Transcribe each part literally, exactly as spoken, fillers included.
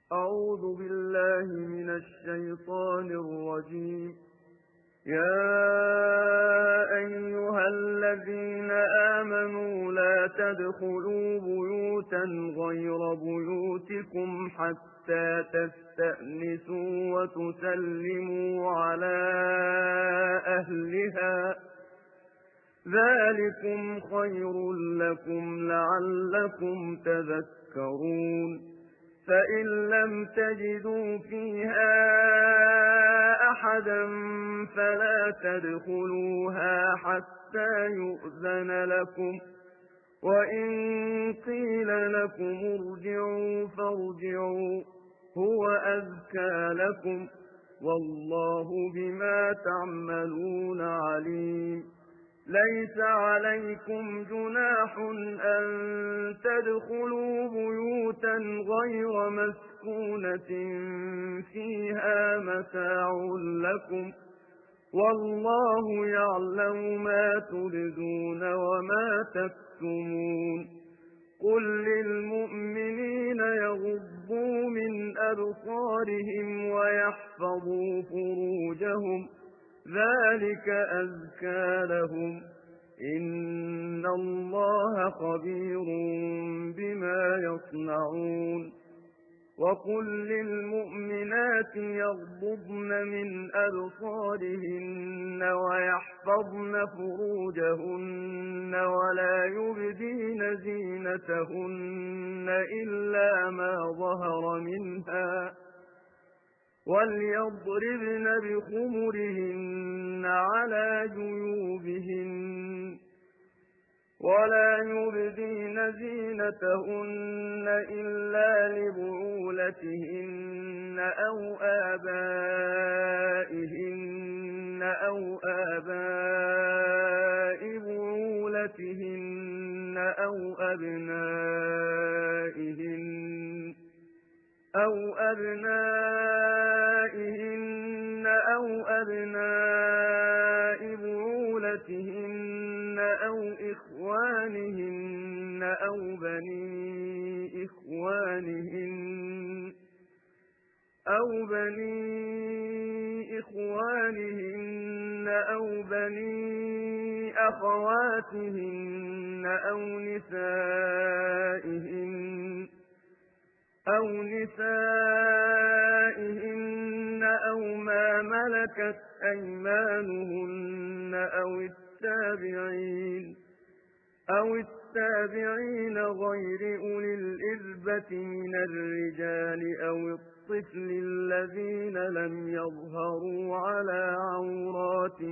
أعوذ بالله من الشيطان الرجيم. يا أيها الذين آمنوا لا تدخلوا بيوتا غير بيوتكم حتى تستأنسوا وتسلموا على أهلها، ذلكم خير لكم لعلكم تذكرون. فإن لم تجدوا فيها أحدا فلا تدخلوها حتى يؤذن لكم، وإن قيل لكم ارجعوا فارجعوا هو أزكى لكم، والله بما تعملون عليم. ليس عليكم جناح أن تدخلوا بيوتا غير مسكونة فيها متاع لكم، والله يعلم ما تبدون وما تكتمون. قل للمؤمنين يغضوا من أبصارهم ويحفظوا فروجهم، ذلك أزكى لهم، إن الله خبير بما يصنعون. وقل للمؤمنات يغضضن من أبصارهن ويحفظن فروجهن ولا يبدين زينتهن إلا ما ظهر منها، وليضربن بخمرهن على جيوبهن ولا يبدين زينتهن إلا لبعولتهن أو آبائهن أو آباء بعولتهن أو أبنائهن أو أبنائهن أو أبناء بعولتهن أو إخوانهن أو بني إخوانهن أو بني إخوانهن أو بني أخواتهن أو نسائهن أو نسائهن أو ما ملكت أيمانهن أو التابعين أو التابعين غير أولي الإربة من الرجال أو الطفل الذين لم يظهروا على عورات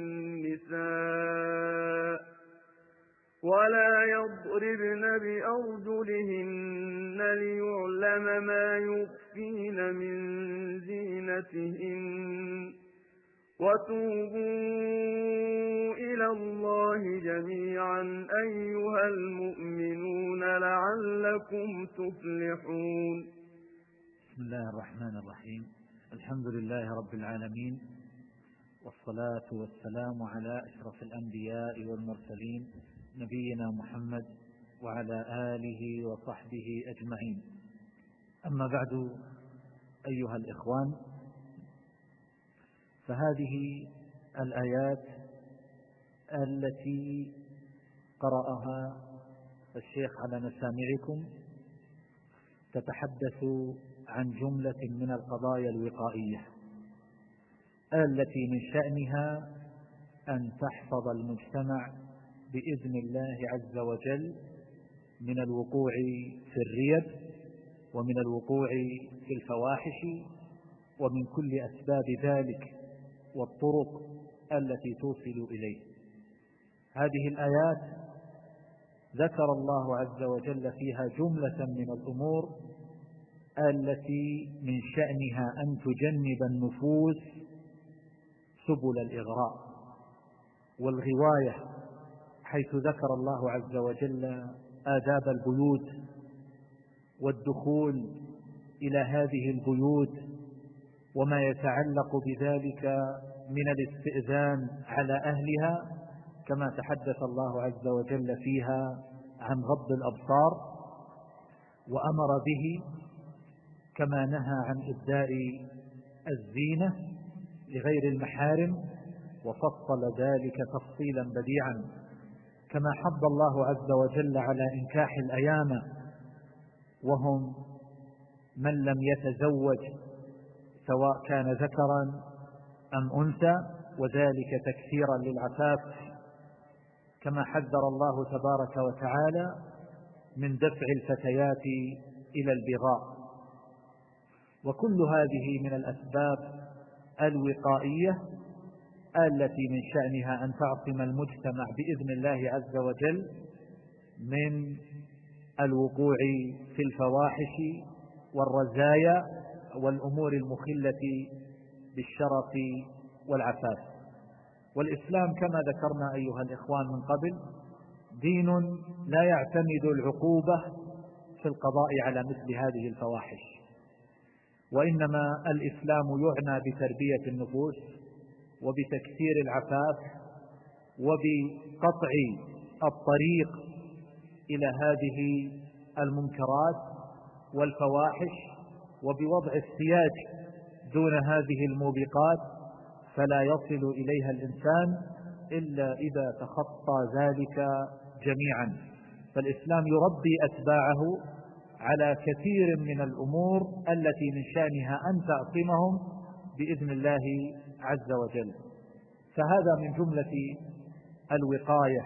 النساء، ولا يضربن بأرجلهن ليعلم ما يخفين من زينتهن. وتوبوا إلى الله جميعا أيها المؤمنون لعلكم تفلحون. بسم الله الرحمن الرحيم. الحمد لله رب العالمين، والصلاة والسلام على أشرف الأنبياء والمرسلين نبينا محمد وعلى آله وصحبه أجمعين. أما بعد، أيها الإخوان، فهذه الآيات التي قرأها الشيخ على مسامعكم تتحدث عن جملة من القضايا الوقائية التي من شأنها أن تحفظ المجتمع بإذن الله عز وجل من الوقوع في الريب ومن الوقوع في الفواحش ومن كل أسباب ذلك والطرق التي توصل إليه. هذه الآيات ذكر الله عز وجل فيها جملة من الأمور التي من شأنها أن تجنب النفوس سبل الإغراء والغواية، حيث ذكر الله عز وجل آداب البيوت والدخول إلى هذه البيوت وما يتعلق بذلك من الاستئذان على أهلها، كما تحدث الله عز وجل فيها عن غض الأبصار وأمر به، كما نهى عن إبداء الزينة لغير المحارم، وفصل ذلك تفصيلا بديعا، كما حض الله عز وجل على إنكاح الأيام وهم من لم يتزوج سواء كان ذكرا أم أنثى، وذلك تكثيرا للعفاف، كما حذر الله تبارك وتعالى من دفع الفتيات إلى البغاء. وكل هذه من الأسباب الوقائية التي من شأنها أن تعصم المجتمع بإذن الله عز وجل من الوقوع في الفواحش والرزايا والأمور المخلة بالشرف والعفاف. والإسلام كما ذكرنا أيها الإخوان من قبل دين لا يعتمد العقوبة في القضاء على مثل هذه الفواحش، وإنما الإسلام يعنى بتربية النفوس وبتكثير العفاف وبقطع الطريق إلى هذه المنكرات والفواحش، وبوضع السياج دون هذه الموبقات فلا يصل إليها الإنسان إلا إذا تخطى ذلك جميعا. فالإسلام يربي أتباعه على كثير من الأمور التي من شأنها أن تعصمهم بإذن الله عز وجل. فهذا من جملة الوقاية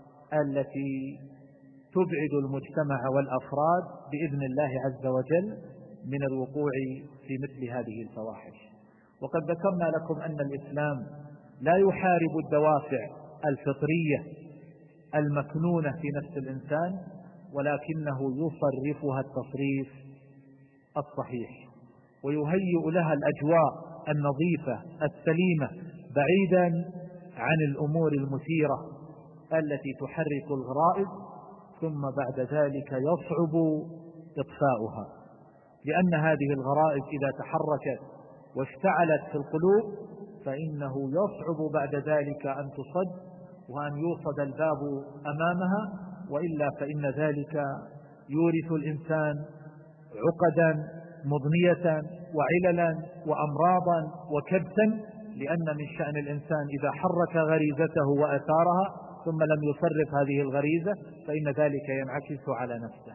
التي تبعد المجتمع والأفراد بإذن الله عز وجل من الوقوع في مثل هذه الفواحش. وقد ذكرنا لكم أن الإسلام لا يحارب الدوافع الفطرية المكنونة في نفس الإنسان، ولكنه يصرفها التصريف الصحيح ويهيئ لها الأجواء النظيفة السليمة بعيدا عن الأمور المثيرة التي تحرك الغرائز، ثم بعد ذلك يصعب إطفاؤها، لأن هذه الغرائز إذا تحركت واشتعلت في القلوب فإنه يصعب بعد ذلك أن تصد وأن يوصد الباب أمامها، وإلا فإن ذلك يورث الإنسان عقدا مضنية وعللا وأمراضا وكبتا، لأن من شأن الإنسان إذا حرك غريزته وأثارها ثم لم يصرف هذه الغريزة فإن ذلك ينعكس على نفسه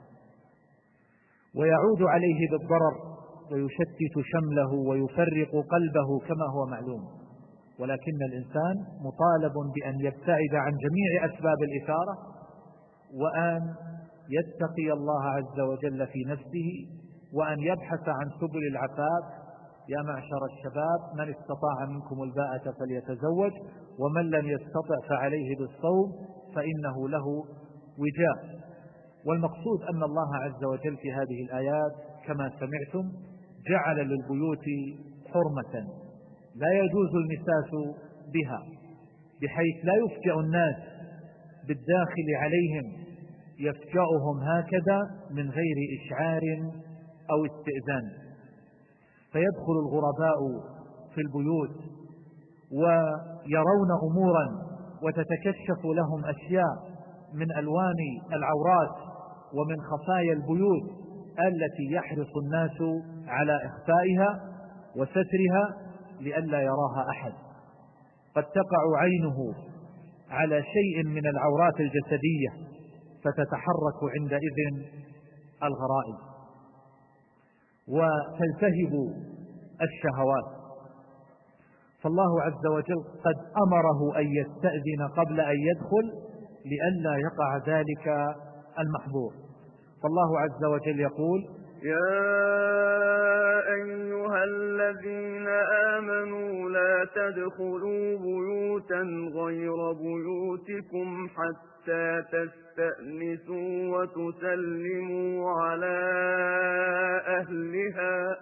ويعود عليه بالضرر ويشتت شمله ويفرق قلبه كما هو معلوم. ولكن الإنسان مطالب بأن يبتعد عن جميع أسباب الإثارة وأن يتقي الله عز وجل في نفسه وأن يبحث عن سبل العفاف. يا معشر الشباب من استطاع منكم الباءة فليتزوج ومن لم يستطع فعليه بالصوم فإنه له وجاء. والمقصود أن الله عز وجل في هذه الآيات كما سمعتم جعل للبيوت حرمة لا يجوز المساس بها، بحيث لا يفجأ الناس بالداخل عليهم يفجأهم هكذا من غير إشعار أو استئذان، فيدخل الغرباء في البيوت ويرون أمورا وتتكشف لهم أشياء من ألوان العورات ومن خفايا البيوت التي يحرص الناس على إخفائها وسترها لئلا يراها أحد. قد تقع عينه على شيء من العورات الجسدية فتتحرك عندئذ الغرائز وتلتهب الشهوات. فالله عز وجل قد أمره أن يستأذن قبل أن يدخل لئلا يقع ذلك المحظور. فالله عز وجل يقول: يا أيها الذين آمنوا لا تدخلوا بيوتا غير بيوتكم حتى تستأنسوا وتسلموا على أهلها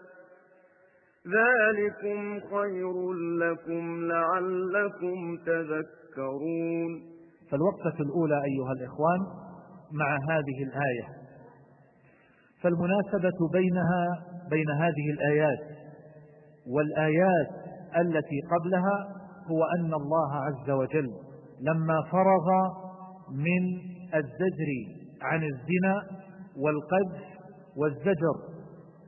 ذلكم خير لكم لعلكم تذكرون. فالوقفة الأولى أيها الإخوان مع هذه الآية، فالمناسبة بينها بين هذه الآيات والآيات التي قبلها هو أن الله عز وجل لما فرغ من الزجر عن الزنا والقذف والزجر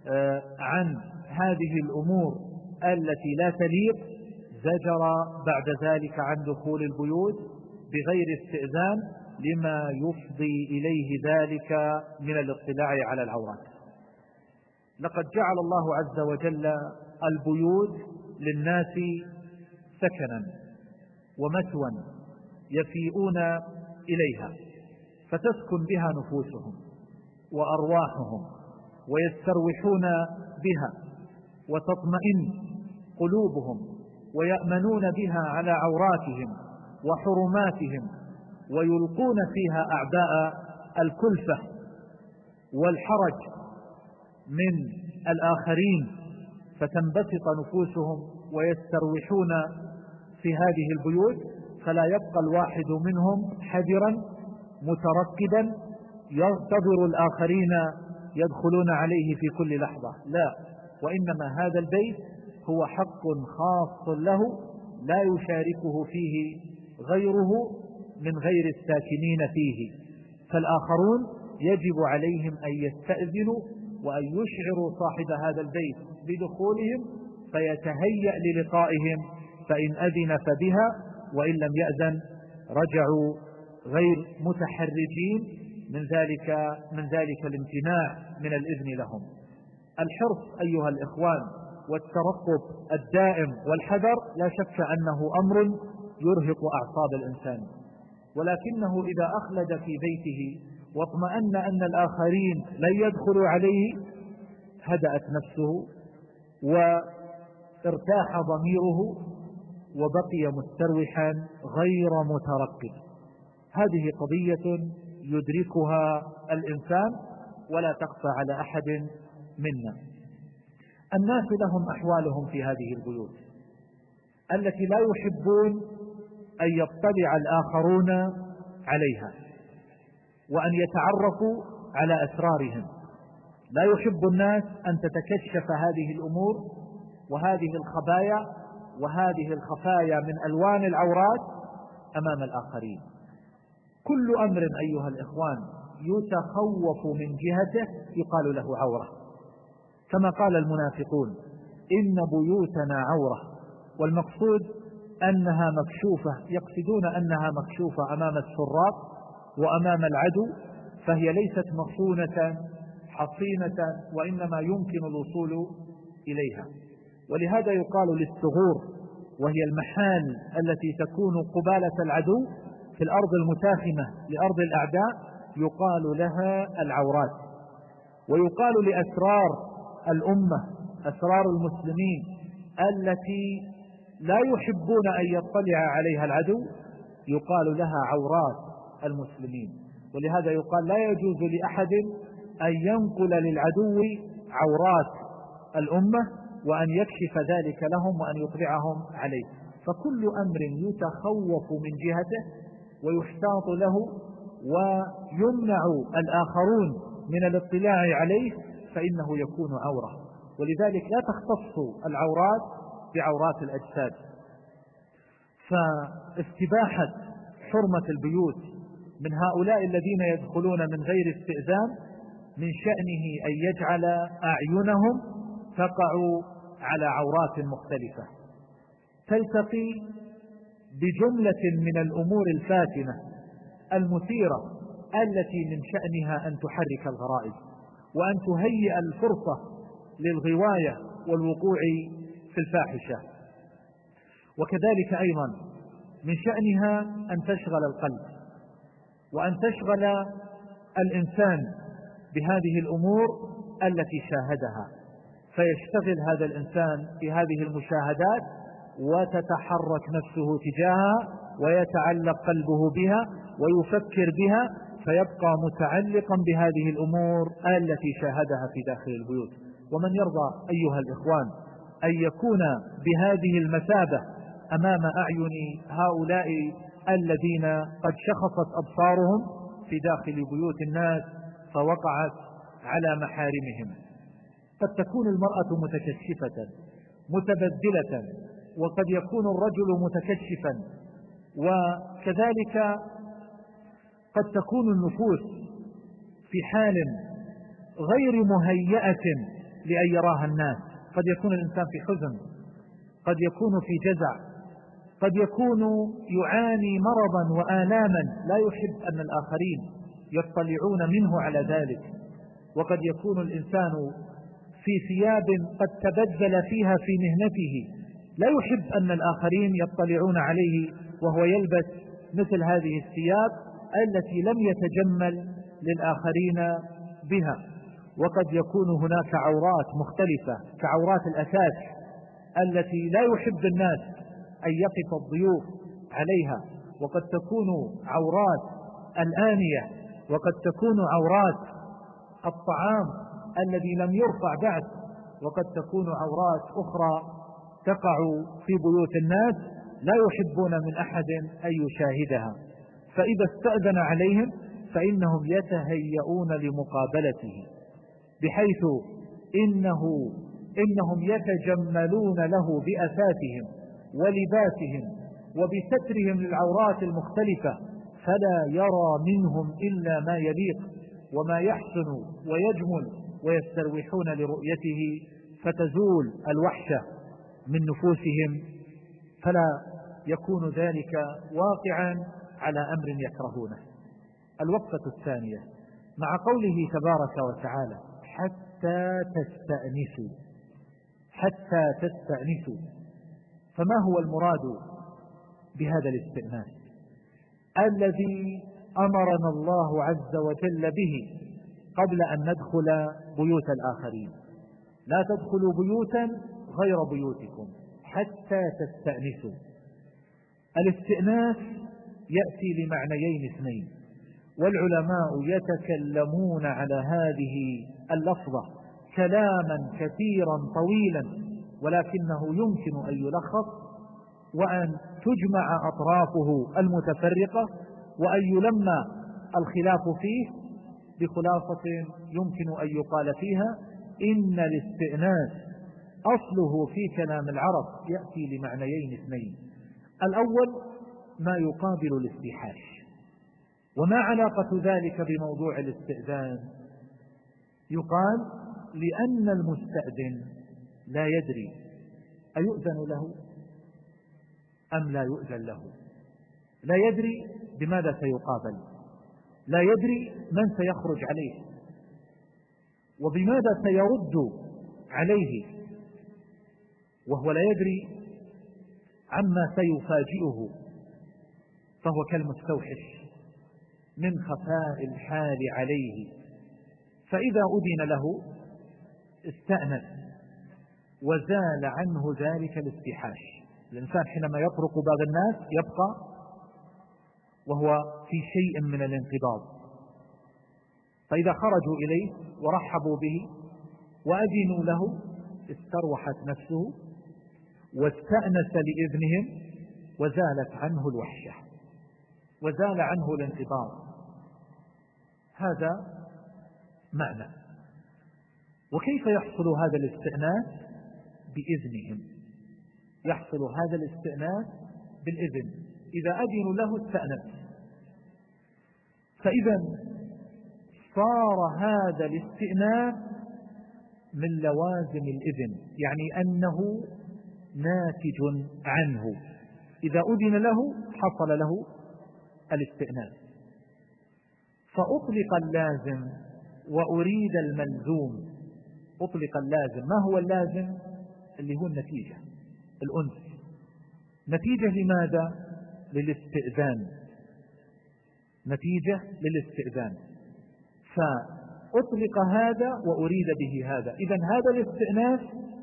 عن هذه الأمور التي لا تليق زجر بعد ذلك عن دخول البيوت بغير استئذان لما يفضي إليه ذلك من الاطلاع على العورات. لقد جعل الله عز وجل البيوت للناس سكنا ومثوى يفيئون إليها فتسكن بها نفوسهم وأرواحهم ويستروحون بها وتطمئن قلوبهم ويأمنون بها على عوراتهم وحرماتهم ويلقون فيها أعباء الكلفة والحرج من الآخرين فتنبسط نفوسهم ويستروحون في هذه البيوت، فلا يبقى الواحد منهم حذرا مترقبا ينتظر الآخرين يدخلون عليه في كل لحظة، لا، وإنما هذا البيت هو حق خاص له لا يشاركه فيه غيره من غير الساكنين فيه، فالآخرون يجب عليهم أن يستأذنوا وأن يشعروا صاحب هذا البيت بدخولهم فيتهيأ للقائهم، فإن أذن فبها وإن لم يأذن رجعوا غير متحرجين من ذلك من ذلك الامتناع من الإذن لهم. الحرص أيها الإخوان والترقب الدائم والحذر لا شك أنه أمر يرهق أعصاب الإنسان، ولكنه إذا أخلد في بيته واطمأن أن الآخرين لن يدخلوا عليه هدأت نفسه وارتاح ضميره وبقي مستروحا غير مترقب. هذه قضية يدركها الإنسان ولا تخفى على أحد منا. الناس لهم أحوالهم في هذه البيوت التي لا يحبون أن يطلع الآخرون عليها وأن يتعرفوا على أسرارهم. لا يحب الناس أن تتكشف هذه الأمور وهذه الخبايا وهذه الخفايا من ألوان العورات أمام الآخرين. كل أمر أيها الإخوان يتخوف من جهته يقال له عورة، كما قال المنافقون إن بيوتنا عورة، والمقصود أنها مكشوفة، يقصدون أنها مكشوفة أمام السراق وأمام العدو، فهي ليست مصونة حصينة وإنما يمكن الوصول إليها. ولهذا يقال للثغور، وهي المحال التي تكون قبالة العدو في الأرض المتاخمة لأرض الأعداء، يقال لها العورات. ويقال لأسرار الأمة، أسرار المسلمين التي لا يحبون أن يطلع عليها العدو، يقال لها عورات المسلمين. ولهذا يقال لا يجوز لأحد أن ينقل للعدو عورات الأمة وأن يكشف ذلك لهم وأن يطلعهم عليه. فكل أمر يتخوف من جهته ويحتاط له ويمنع الآخرون من الاطلاع عليه فإنه يكون عورة. ولذلك لا تختص العورات بعورات الأجساد. فاستباحة حرمة البيوت من هؤلاء الذين يدخلون من غير استئذان من شأنه أن يجعل أعينهم تقع على عورات مختلفة تلتقي بجملة من الأمور الفاتنة المثيرة التي من شأنها أن تحرك الغرائز وأن تهيئ الفرصة للغواية والوقوع في الفاحشة. وكذلك أيضا من شأنها أن تشغل القلب وأن تشغل الإنسان بهذه الأمور التي شاهدها، فيشتغل هذا الإنسان في هذه المشاهدات وتتحرك نفسه تجاهها ويتعلق قلبه بها ويفكر بها، فيبقى متعلقا بهذه الأمور التي شاهدها في داخل البيوت. ومن يرضى أيها الإخوان أن يكون بهذه المثابة أمام أعين هؤلاء الذين قد شخصت أبصارهم في داخل بيوت الناس فوقعت على محارمهم؟ قد تكون المرأة متكشفة متبذلة، وقد يكون الرجل متكشفا، وكذلك قد تكون النفوس في حال غير مهيئة لأن يراها الناس. قد يكون الإنسان في حزن، قد يكون في جزع، قد يكون يعاني مرضا وآلاما لا يحب أن الآخرين يطلعون منه على ذلك، وقد يكون الإنسان في ثياب قد تبذل فيها في مهنته لا يحب أن الآخرين يطلعون عليه وهو يلبس مثل هذه الثياب التي لم يتجمل للآخرين بها. وقد يكون هناك عورات مختلفة كعورات الأثاث التي لا يحب الناس أن يقف الضيوف عليها، وقد تكون عورات الآنية، وقد تكون عورات الطعام الذي لم يرفع بعد، وقد تكون عورات أخرى تقع في بيوت الناس لا يحبون من أحد أن يشاهدها. فإذا استأذن عليهم فإنهم يتهيئون لمقابلته، بحيث إنه إنهم يتجملون له بأثاثهم ولباسهم وبسترهم للعورات المختلفة، فلا يرى منهم إلا ما يليق وما يحسن ويجمل، ويستروحون لرؤيته فتزول الوحشة من نفوسهم، فلا يكون ذلك واقعا على أمر يكرهونه. الوقفة الثانية مع قوله تبارك وتعالى حتى تستأنسوا، حتى تستأنسوا، فما هو المراد بهذا الاستئناس الذي أمرنا الله عز وجل به قبل أن ندخل بيوت الآخرين؟ لا تدخلوا بيوتا غير بيوتكم حتى تستأنسوا. الاستئناس يأتي لمعنيين اثنين، والعلماء يتكلمون على هذه اللفظة كلاما كثيرا طويلا، ولكنه يمكن أن يلخص وأن تجمع أطرافه المتفرقة وأن يلمى الخلاف فيه بخلاصة يمكن أن يقال فيها إن الاستئناس أصله في كلام العرب يأتي لمعنيين اثنين. الأول ما يقابل الاستيحاش. وما علاقة ذلك بموضوع الاستئذان؟ يقال لأن المستأذن لا يدري أيؤذن له أم لا يؤذن له، لا يدري بماذا سيقابل، لا يدري من سيخرج عليه وبماذا سيرد عليه، وهو لا يدري عما سيفاجئه، فهو كالمستوحش من خفاء الحال عليه. فإذا أذن له استأنس وزال عنه ذلك الاستيحاش. الإنسان حينما يطرق باب الناس يبقى وهو في شيء من الانقباض، فإذا خرجوا إليه ورحبوا به وأذنوا له استروحت نفسه واستأنس لإذنهم وزالت عنه الوحشة وزال عنه الانقباض. هذا معنى. وكيف يحصل هذا الاستئناس؟ بإذنهم. يحصل هذا الاستئناس بالإذن، إذا أذنوا له استأنس. فإذا صار هذا الاستئناس من لوازم الإذن، يعني أنه ناتج عنه. إذا أذن له حصل له الاستئناس. فأطلق اللازم وأريد الملزوم. أطلق اللازم. ما هو اللازم؟ اللي هو النتيجة، الأنس. نتيجة لماذا؟ للاستئذان. نتيجة للاستئذان. فأطلق هذا وأريد به هذا. إذن هذا الاستئناس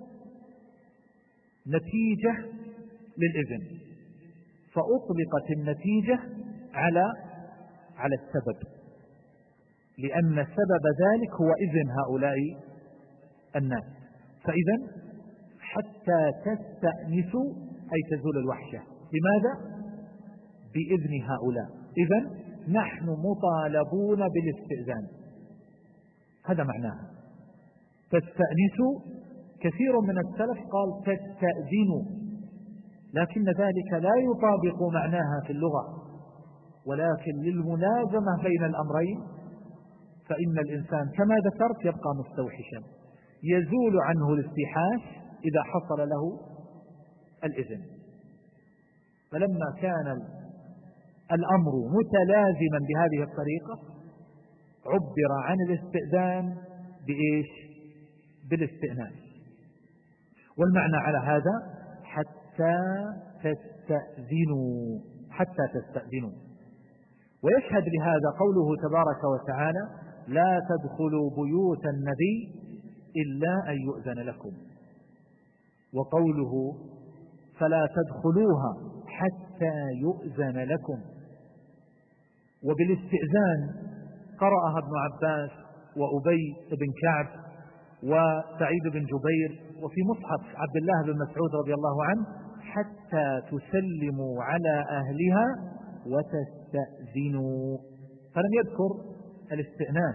نتيجة للإذن، فأطلقت النتيجة على على السبب، لأن سبب ذلك هو إذن هؤلاء الناس. فإذا حتى تستأنسوا أي تزول الوحشة. لماذا؟ بإذن هؤلاء. إذن نحن مطالبون بالاستئذان. هذا معناها. تستأنسوا، كثير من السلف قال تستأذنوا، لكن ذلك لا يطابق معناها في اللغة، ولكن للملازمة بين الأمرين، فإن الإنسان كما ذكرت يبقى مستوحشا. يزول عنه الاستيحاش إذا حصل له الإذن. فلما كان الأمر متلازما بهذه الطريقة عبر عن الاستئذان بإيش؟ بالاستئناس. والمعنى على هذا حتى تستأذنوا، حتى تستأذنوا. ويشهد لهذا قوله تبارك وتعالى: لا تدخلوا بيوت النبي إلا أن يؤذن لكم، وقوله: فلا تدخلوها حتى يؤذن لكم. وبالاستئذان قرأها ابن عباس وأبي بن كعب وسعيد بن جبير، وفي مصحف عبد الله بن مسعود رضي الله عنه: حتى تسلموا على أهلها وتستأذنوا. فلم يذكر الاستئناس.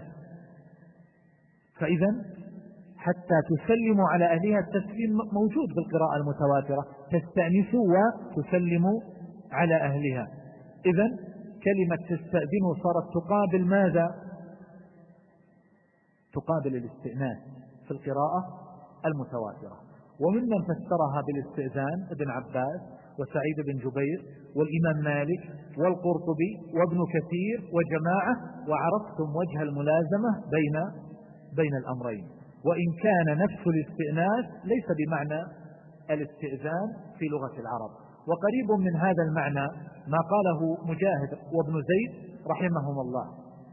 فإذا حتى تسلموا على أهلها، التسليم موجود بالقراءة المتواترة: تستأنسوا وتسلموا على أهلها. إذن كلمة تستأذنوا صارت تقابل ماذا؟ تقابل الاستئناس في القراءة المتواترة. وممن فسرها بالاستئذان ابن عباس وسعيد بن جبير والإمام مالك والقرطبي وابن كثير وجماعة، وعرفتم وجه الملازمة بين بين الأمرين. وإن كان نفس الاستئناس ليس بمعنى الاستئذان في لغة العرب. وقريب من هذا المعنى ما قاله مجاهد وابن زيد رحمهم الله: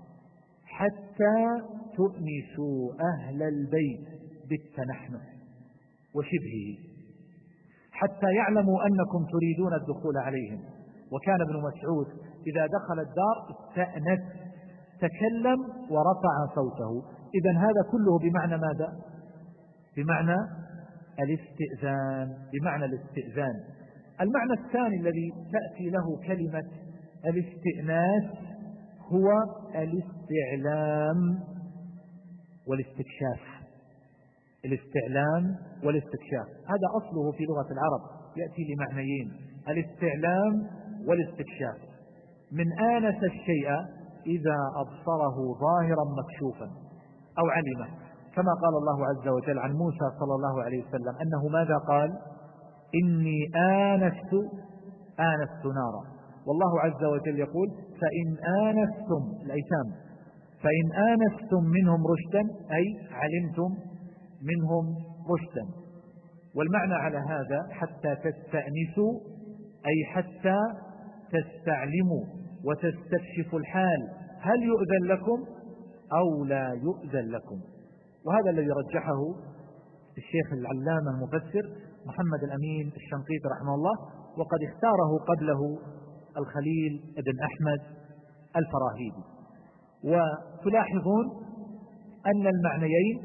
حتى تؤنسوا أهل البيت بالتنحنح وشبهه، حتى يعلموا أنكم تريدون الدخول عليهم. وكان ابن مسعود إذا دخل الدار استأنس، تكلم ورفع صوته. إذن هذا كله بمعنى ماذا؟ بمعنى الاستئذان، بمعنى الاستئذان. المعنى الثاني الذي تأتي له كلمة الاستئناس هو الاستعلام والاستكشاف. الاستعلام والاستكشاف هذا أصله في لغة العرب، يأتي لمعنيين: الاستعلام والاستكشاف. من آنس الشيء إذا أبصره ظاهرا مكشوفا أو علمه، كما قال الله عز وجل عن موسى صلى الله عليه وسلم أنه ماذا قال؟ إني آنست آنست نارا. والله عز وجل يقول: فإن آنستم الأيتام فإن آنستم منهم رشدا، أي علمتم منهم رشدا. والمعنى على هذا حتى تستأنسوا، أي حتى تستعلموا وتستكشفوا الحال، هل يؤذن لكم أو لا يؤذن لكم. وهذا الذي رجحه الشيخ العلامة المفسر محمد الأمين الشنقيطي رحمه الله، وقد اختاره قبله الخليل بن أحمد الفراهيدي. وتلاحظون أن المعنيين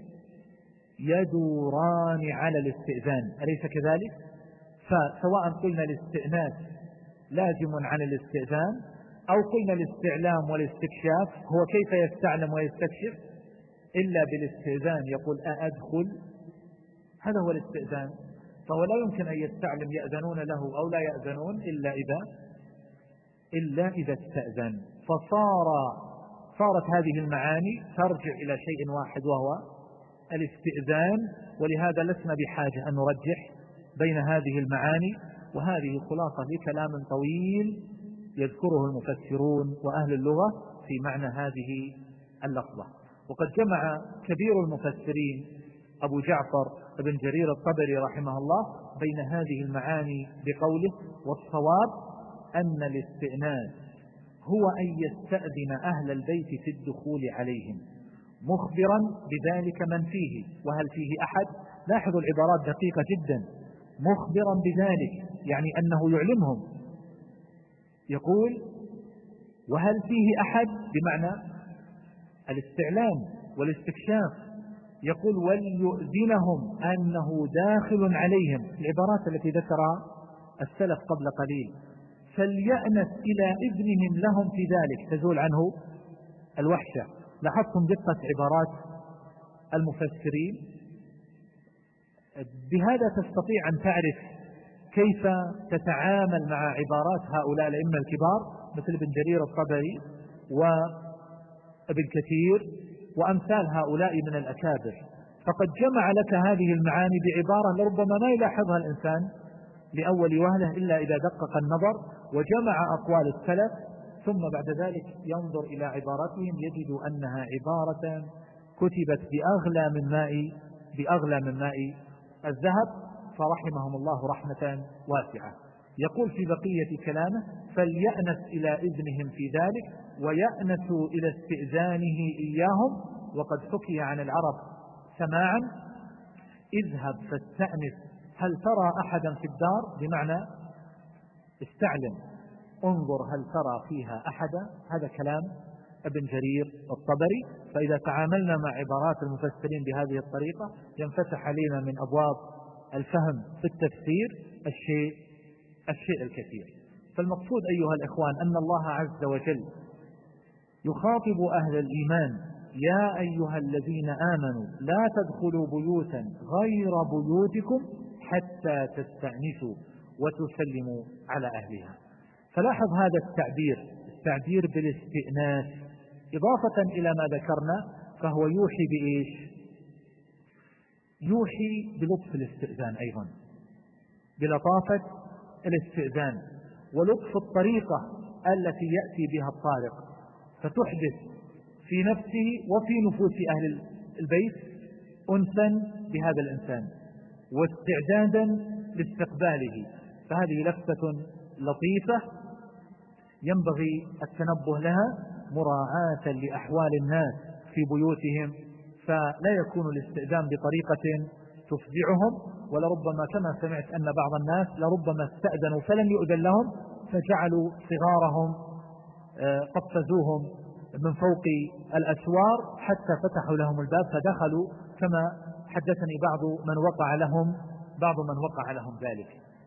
يدوران على الاستئذان، أليس كذلك؟ فسواء قلنا الاستئناس لازم عن الاستئذان، أو قلنا الاستعلام والاستكشاف هو كيف يستعلم ويستكشف إلا بالاستئذان، يقول أأدخل، هذا هو الاستئذان. فهو لا يمكن أن يستعلم يأذنون له أو لا يأذنون إلا إذا إلا إذا استأذن. فصار صارت هذه المعاني ترجع إلى شيء واحد وهو الاستئذان. ولهذا لسنا بحاجة أن نرجح بين هذه المعاني. وهذه خلاصة لكلام طويل يذكره المفسرون وأهل اللغة في معنى هذه اللفظة. وقد جمع كبير المفسرين أبو جعفر بن جرير الطبري رحمه الله بين هذه المعاني بقوله: والصواب أن الاستئناس هو أن يستأذن أهل البيت في الدخول عليهم مخبرا بذلك من فيه وهل فيه أحد. لاحظوا العبارات دقيقة جدا: مخبرا بذلك يعني أنه يعلمهم. يقول: وهل فيه أحد بمعنى الاستعلام والاستكشاف. يقول: وليؤذنهم أنه داخل عليهم، العبارات التي ذكرها السلف قبل قليل. فليأنس إلى إذنهم لهم في ذلك تزول عنه الوحشة. لاحظتم دقة عبارات المفسرين؟ بهذا تستطيع أن تعرف كيف تتعامل مع عبارات هؤلاء الأئمة الكبار مثل ابن جرير الطبري وابن كثير وأمثال هؤلاء من الأكابر. فقد جمع لك هذه المعاني بعبارة لربما ما يلاحظها الإنسان لأول وهلة إلا إذا دقق النظر وجمع أقوال السلف، ثم بعد ذلك ينظر إلى عباراتهم يجد أنها عبارة كتبت بأغلى من ماء بأغلى من ماء الذهب، فرحمهم الله رحمة واسعة. يقول في بقية كلامه: فليأنس إلى إذنهم في ذلك ويأنسوا إلى استئذانه إياهم، وقد حكي عن العرب سماعا: اذهب فاستأنس هل ترى أحدا في الدار، بمعنى استعلم، انظر هل ترى فيها أحدا. هذا كلام ابن جرير الطبري. فإذا تعاملنا مع عبارات المفسرين بهذه الطريقة ينفتح علينا من أبواب الفهم في التفسير الشيء الشيء الكثير. فالمقصود أيها الإخوان أن الله عز وجل يخاطب أهل الإيمان: يا أيها الذين آمنوا لا تدخلوا بيوتا غير بيوتكم حتى تستأنسوا وتسلموا على أهلها. فلاحظ هذا التعبير، التعبير بالاستئناس، إضافة إلى ما ذكرنا فهو يوحي بإيش؟ يوحي بلطف الاستئذان، أيضا بلطافة الاستئذان ولطف الطريقة التي يأتي بها الطارق، فتحدث في نفسه وفي نفوس أهل البيت أنسا بهذا الإنسان واستعدادا لاستقباله. فهذه لفتة لطيفة ينبغي التنبه لها مراعاة لأحوال الناس في بيوتهم، فلا يكون الاستئذان بطريقة تفزعهم، ولربما كما سمعت أن بعض الناس لربما استأذنوا فلم يؤذن لهم فجعلوا صغارهم قفزوهم من فوق الأسوار حتى فتحوا لهم الباب فدخلوا، كما حدثني بعض من وقع لهم بعض من وقع لهم ذلك.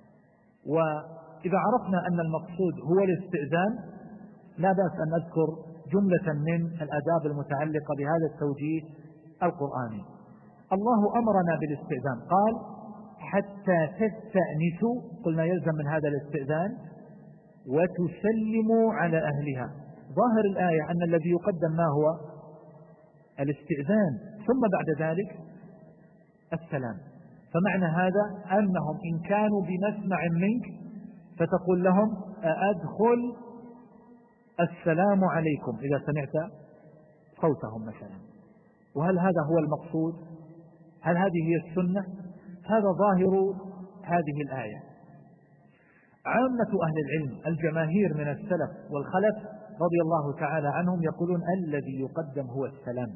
وإذا عرفنا أن المقصود هو الاستئذان لا بأس أن أذكر جملة من الآداب المتعلقة بهذا التوجيه القرآني. الله أمرنا بالاستئذان، قال: حتى تستأنسوا، قلنا يلزم من هذا الاستئذان وتسلموا على أهلها. ظاهر الآية أن الذي يقدم ما هو الاستئذان، ثم بعد ذلك السلام. فمعنى هذا أنهم إن كانوا بمسمع منك فتقول لهم: أدخل السلام عليكم إذا سمعت صوتهم مثلا. وهل هذا هو المقصود؟ هل هذه هي السنة؟ هذا ظاهر هذه الآية. عامة أهل العلم الجماهير من السلف والخلف رضي الله تعالى عنهم يقولون الذي يقدم هو السلام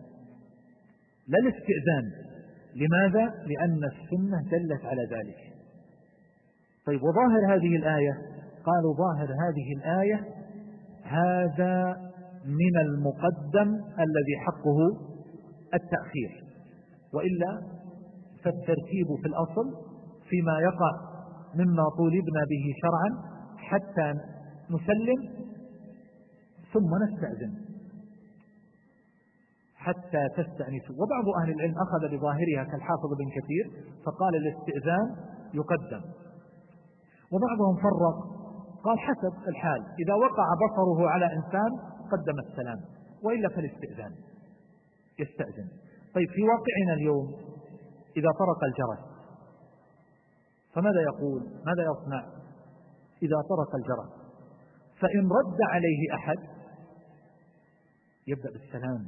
لا الاستئذان. لماذا؟ لأن السنة دلت على ذلك. طيب، وظاهر هذه الآية، قالوا ظاهر هذه الآية هذا من المقدم الذي حقه التأخير، وإلا فالترتيب في الأصل فيما يقع مما طولبنا به شرعا حتى نسلم ثم نستأذن حتى تستأنسوا. وبعض أهل العلم أخذ بظاهرها كالحافظ بن كثير فقال الاستئذان يقدم، وبعضهم فرق قال حسب الحال، إذا وقع بصره على إنسان قدم السلام، وإلا فالاستئذان يستأذن. طيب، في واقعنا اليوم إذا طرق الجرس فماذا يقول؟ ماذا يصنع إذا طرق الجرس؟ فإن رد عليه أحد يبدأ بالسلام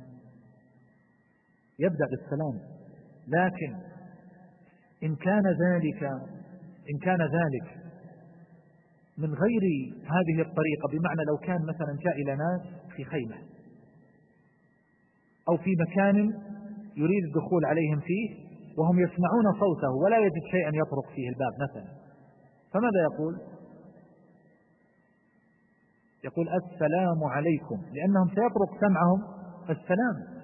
يبدأ بالسلام لكن إن كان ذلك إن كان ذلك من غير هذه الطريقة، بمعنى لو كان مثلا جاء إلى ناس في خيمة أو في مكان يريد الدخول عليهم فيه وهم يسمعون صوته ولا يجد شيئا يطرق فيه الباب مثلا، فماذا يقول؟ يقول السلام عليكم، لأنهم سيطرق سمعهم السلام.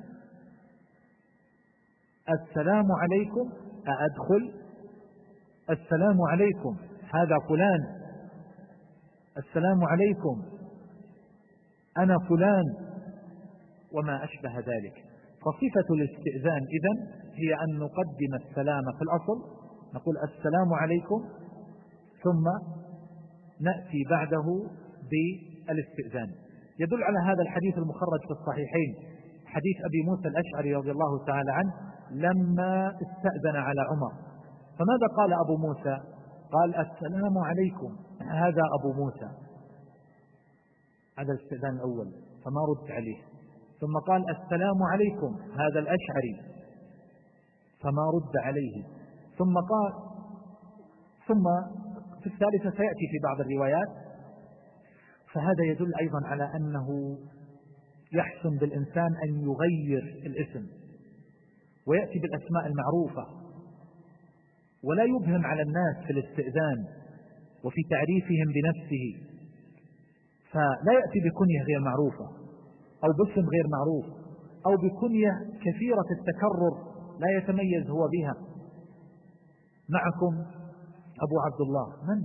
السلام عليكم، أأدخل؟ السلام عليكم، هذا فلان. السلام عليكم، أنا فلان، وما أشبه ذلك. فصفة الاستئذان إذن هي أن نقدم السلام في الأصل، نقول السلام عليكم ثم نأتي بعده بالاستئذان. يدل على هذا الحديث المخرج في الصحيحين، حديث أبي موسى الأشعري رضي الله تعالى عنه لما استأذن على عمر. فماذا قال أبو موسى؟ قال السلام عليكم. هذا أبو موسى، هذا الاستئذان الأول، فما رد عليه. ثم قال السلام عليكم، هذا الأشعري، فما رد عليه. ثم قال ثم في الثالثة سيأتي في بعض الروايات. فهذا يدل أيضا على أنه يحسن بالإنسان أن يغير الاسم ويأتي بالأسماء المعروفة، ولا يبهم على الناس في الاستئذان وفي تعريفهم بنفسه، فلا يأتي بكنية غير معروفة أو باسم غير معروف أو بكنية كثيرة التكرر لا يتميز هو بها. معكم أبو عبد الله، من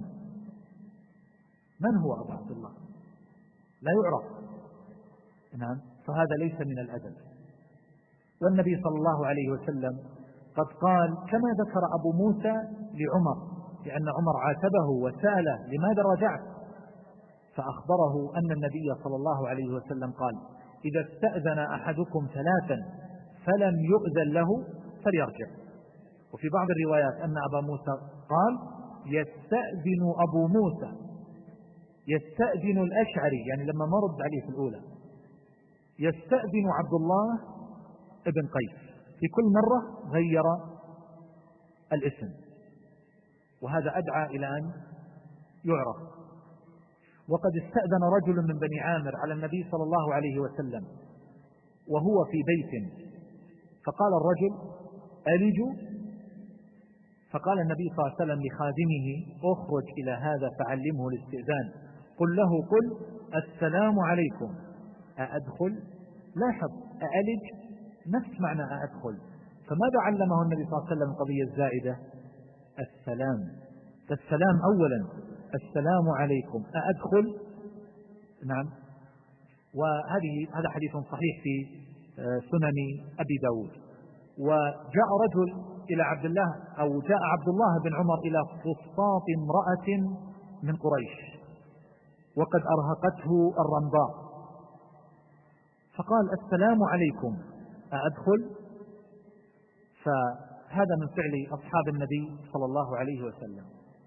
من هو أبو عبد الله؟ لا يعرف. نعم، فهذا ليس من الأدب. والنبي صلى الله عليه وسلم قد قال كما ذكر أبو موسى لعمر، لأن عمر عاتبه وسأله لماذا رجعت، فأخبره أن النبي صلى الله عليه وسلم قال إذا استأذن أحدكم ثلاثا فلم يؤذن له فليرجع. وفي بعض الروايات أن أبا موسى قال يستأذن أبو موسى، يستأذن الأشعري، يعني لما ما رد عليه في الأولى، يستأذن عبد الله ابن قيس، في كل مرة غير الاسم، وهذا أدعى إلى أن يعرف. وقد استأذن رجل من بني عامر على النبي صلى الله عليه وسلم وهو في بيت، فقال الرجل ألج، فقال النبي صلى الله عليه وسلم لخادمه اخرج إلى هذا فعلمه الاستئذان، قل له قل السلام عليكم أأدخل. لاحظ أألج نفس معنى أأدخل، فماذا علمه النبي صلى الله عليه وسلم القضية الزائدة؟ السلام، فالسلام أولا، السلام عليكم أأدخل. نعم. وهذه هذا حديث صحيح في سنن أبي داود. وجاء رجل إلى عبد الله أو جاء عبد الله بن عمر إلى فسطاط امرأة من قريش وقد أرهقته الرمضاء، فقال السلام عليكم أأدخل. فهذا من فعل أصحاب النبي صلى الله عليه وسلم.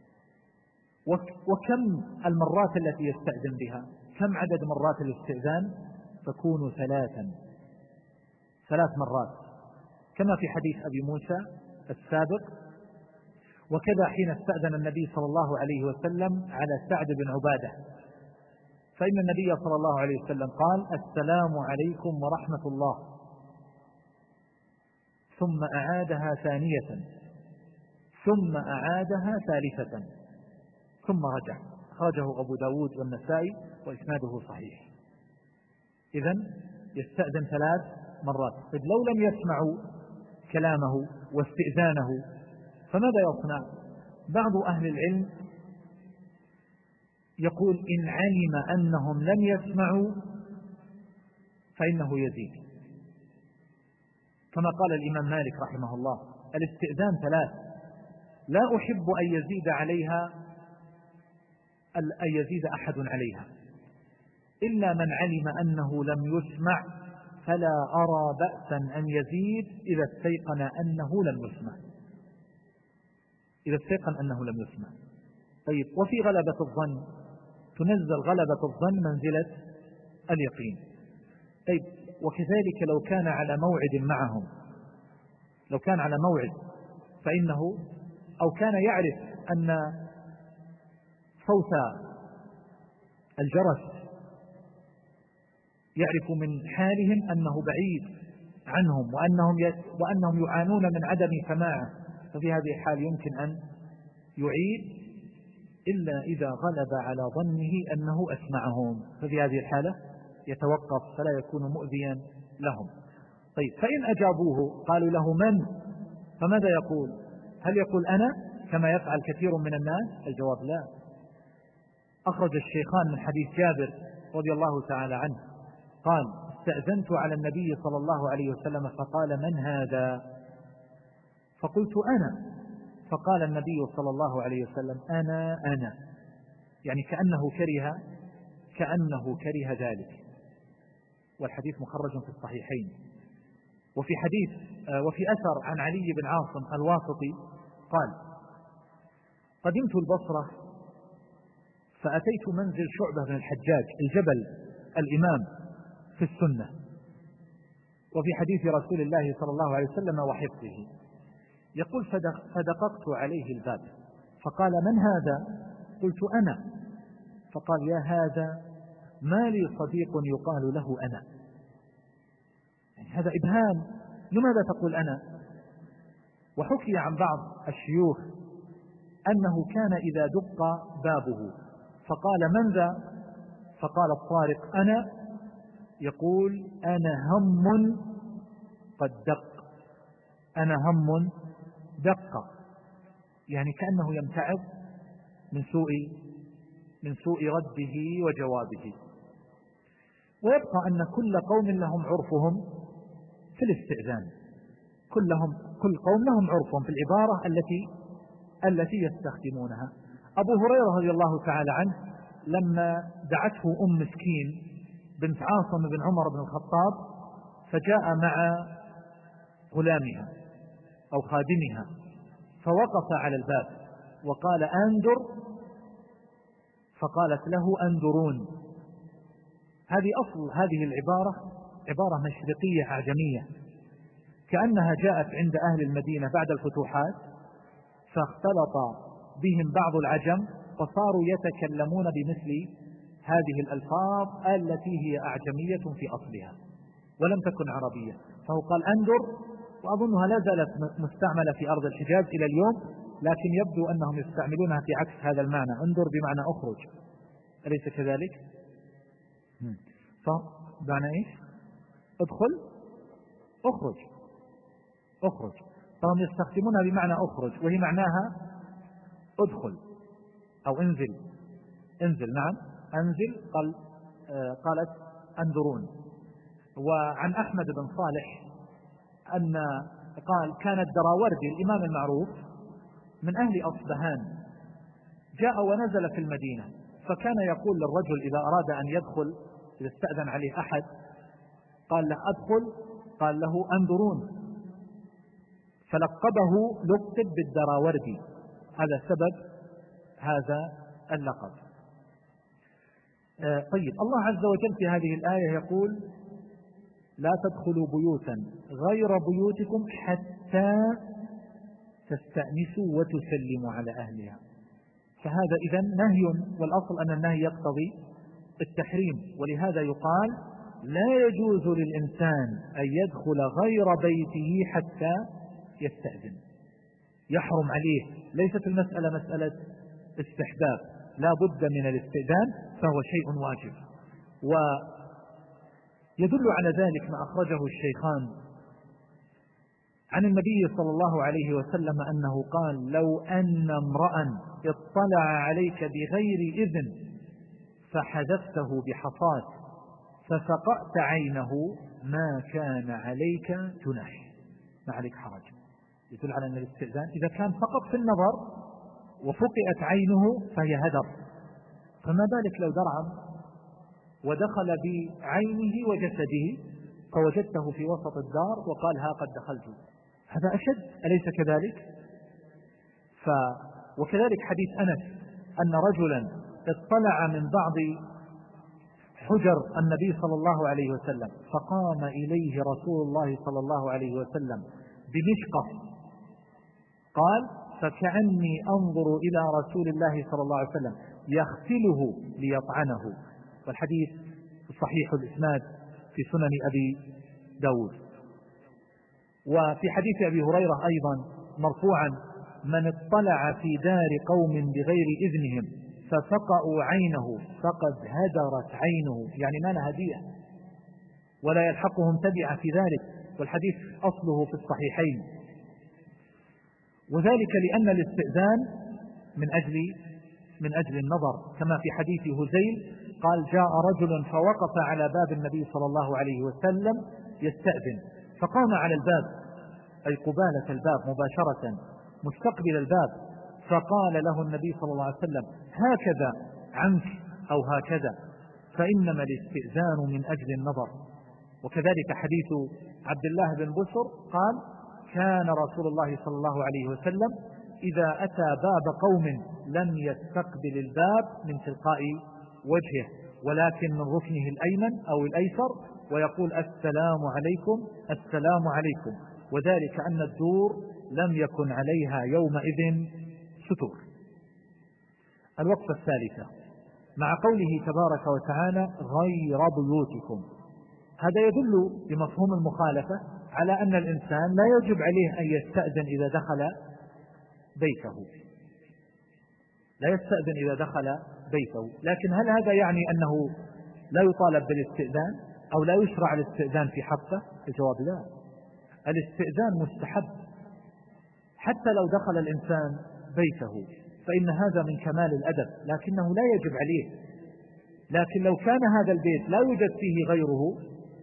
وكم المرات التي يستأذن بها؟ كم عدد مرات الاستئذان؟ تكون ثلاثا، ثلاث مرات، كما في حديث أبي موسى السابق. وكذا حين استأذن النبي صلى الله عليه وسلم على سعد بن عبادة، فإن النبي صلى الله عليه وسلم قال السلام عليكم ورحمة الله، ثم أعادها ثانية، ثم أعادها ثالثة، ثم رجع. أخرجه أبو داود والنسائي وإسناده صحيح. إذن يستأذن ثلاث مرات. طيب لو لم يسمعوا كلامه واستئذانه فماذا يصنع؟ بعض أهل العلم يقول إن علم أنهم لم يسمعوا فإنه يزيد، كما قال الإمام مالك رحمه الله الاستئذان ثلاث، لا أحب أن يزيد عليها أن يزيد أحد عليها إلا من علم أنه لم يسمع، فلا أرى بأسا أن يزيد إذا استيقن أنه لم يسمع، إذا استيقن أنه لم يسمع. طيب وفي غلبة الظن تنزل غلبة الظن منزلة اليقين. طيب وكذلك لو كان على موعد معهم، لو كان على موعد فإنه أو كان يعرف أن صوت الجرس يعرف من حالهم أنه بعيد عنهم وأنهم, وأنهم يعانون من عدم سماعه، ففي هذه الحال يمكن أن يعيد إلا إذا غلب على ظنه أنه أسمعهم، ففي هذه الحالة يتوقف فلا يكون مؤذيا لهم. طيب فإن أجابوه قالوا له من؟ فماذا يقول؟ هل يقول أنا كما يفعل كثير من الناس؟ الجواب لا. أخرج الشيخان من حديث جابر رضي الله تعالى عنه قال استأذنت على النبي صلى الله عليه وسلم فقال من هذا؟ فقلت أنا، فقال النبي صلى الله عليه وسلم أنا أنا، يعني كأنه كره كأنه كره ذلك. والحديث مخرج في الصحيحين. وفي حديث وفي أثر عن علي بن عاصم الواسطي قال: قدمت البصرة فأتيت منزل شعبة بن الحجاج الجبل الإمام في السنة، وفي حديث رسول الله صلى الله عليه وسلم وحفظه، يقول: فدققت عليه الباب فقال: من هذا؟ قلت: أنا. فقال: يا هذا ما لي صديق يقال له أنا. يعني هذا إبهام، لماذا تقول أنا؟ وحكي عن بعض الشيوخ أنه كان إذا دق بابه فقال: من ذا؟ فقال الطارق: أنا. يقول: أنا هم قد دق، أنا هم دق، يعني كأنه يمتعض من سوء من سوء رده وجوابه. ويبقى أن كل قوم لهم عرفهم في الاستئذان، كلهم كل قوم لهم عرفهم في العبارة التي التي يستخدمونها. أبو هريرة رضي الله تعالى عنه لما دعته أم مسكين بنت عاصم بن عمر بن الخطاب فجاء مع غلامها أو خادمها فوقف على الباب وقال: أندر، فقالت له: أندرون. هذه أصل هذه العبارة عبارة مشرقية أعجمية، كأنها جاءت عند أهل المدينة بعد الفتوحات فاختلط بهم بعض العجم فصاروا يتكلمون بمثل هذه الألفاظ التي هي أعجمية في أصلها ولم تكن عربية. فهو قال أندر، وأظنها لا زالت مستعملة في أرض الحجاز إلى اليوم، لكن يبدو أنهم يستعملونها في عكس هذا المعنى، أندر بمعنى أخرج، أليس كذلك؟ فمعنى إيش؟ ادخل، أخرج، أخرج، فهم يستخدمونها بمعنى أخرج وهي معناها ادخل أو انزل، انزل، نعم أنزل. قال آه قالت أندرون. وعن أحمد بن صالح أن قال: كان الدراوردي الإمام المعروف من أهل أصبهان جاء ونزل في المدينة، فكان يقول للرجل إذا أراد أن يدخل، إذا استأذن عليه أحد قال له: أدخل، قال له: أندرون، فلقبه لقب بالدراوردي، هذا سبب هذا اللقب. آه طيب، الله عز وجل في هذه الآية يقول: لا تدخلوا بيوتا غير بيوتكم حتى تستأنسوا وتسلموا على أهلها. فهذا إذن نهي، والأصل أن النهي يقتضي التحريم، ولهذا يقال: لا يجوز للإنسان أن يدخل غير بيته حتى يستأذن، يحرم عليه. ليست المسألة مسألة استحباب، لا بد من الاستئذان، فهو شيء واجب. ويدل على ذلك ما أخرجه الشيخان عن النبي صلى الله عليه وسلم أنه قال: لو أن امرأ اطلع عليك بغير إذن فحذفته بحصاة ففقأت عينه ما كان عليك جناح، ما عليك حرج. يدل على أن الاستئذان إذا كان فقط في النظر وفقئت عينه فهي هدر، فما بالك لو درعم ودخل بعينه وجسده فوجدته في وسط الدار وقال: ها قد دخلت، هذا أشد، أليس كذلك؟ ف وكذلك حديث أنس أن رجلا اطلع من بعض حجر النبي صلى الله عليه وسلم فقام إليه رسول الله صلى الله عليه وسلم بمشقة، قال: فكأني أنظر إلى رسول الله صلى الله عليه وسلم يغسله ليطعنه. والحديث صحيح الإسناد في سنن أبي داود. وفي حديث أبي هريرة أيضا مرفوعا: من اطلع في دار قوم بغير إذنهم ففقأوا عينه فقد هدرت عينه، يعني ما لها هدية ولا يلحقهم تبعة في ذلك. والحديث أصله في الصحيحين. وذلك لأن الاستئذان من أجل من أجل النظر، كما في حديث هزيل قال: جاء رجل فوقف على باب النبي صلى الله عليه وسلم يستأذن، فقام على الباب أي قبالة الباب مباشرة مستقبل الباب، فقال له النبي صلى الله عليه وسلم: هكذا عنك أو هكذا، فإنما الاستئذان من أجل النظر. وكذلك حديث عبد الله بن بسر قال كان رسول الله صلى الله عليه وسلم إذا أتى باب قوم لم يستقبل الباب من تلقاء وجهه ولكن من ركنه الأيمن أو الأيسر ويقول السلام عليكم السلام عليكم، وذلك أن الدور لم يكن عليها يومئذ ستور. الوقفة الثالثة مع قوله تبارك وتعالى غير بيوتكم، هذا يدل بمفهوم المخالفة على أن الإنسان لا يجب عليه أن يستأذن إذا دخل بيته، لا يستأذن إذا دخل بيته. لكن هل هذا يعني أنه لا يطالب بالاستئذان أو لا يشرع الاستئذان في حقه؟ الجواب لا، الاستئذان مستحب حتى لو دخل الإنسان بيته، فإن هذا من كمال الأدب، لكنه لا يجب عليه. لكن لو كان هذا البيت لا يوجد فيه غيره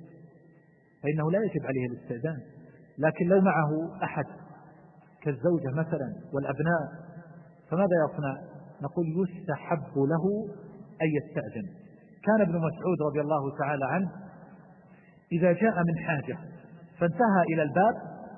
فإنه لا يجب عليه الاستئذان. لكن لو معه أحد كالزوجة مثلا والأبناء فماذا يصنع؟ نقول يستحب له أن يستأذن. كان ابن مسعود رضي الله تعالى عنه إذا جاء من حاجة فانتهى إلى الباب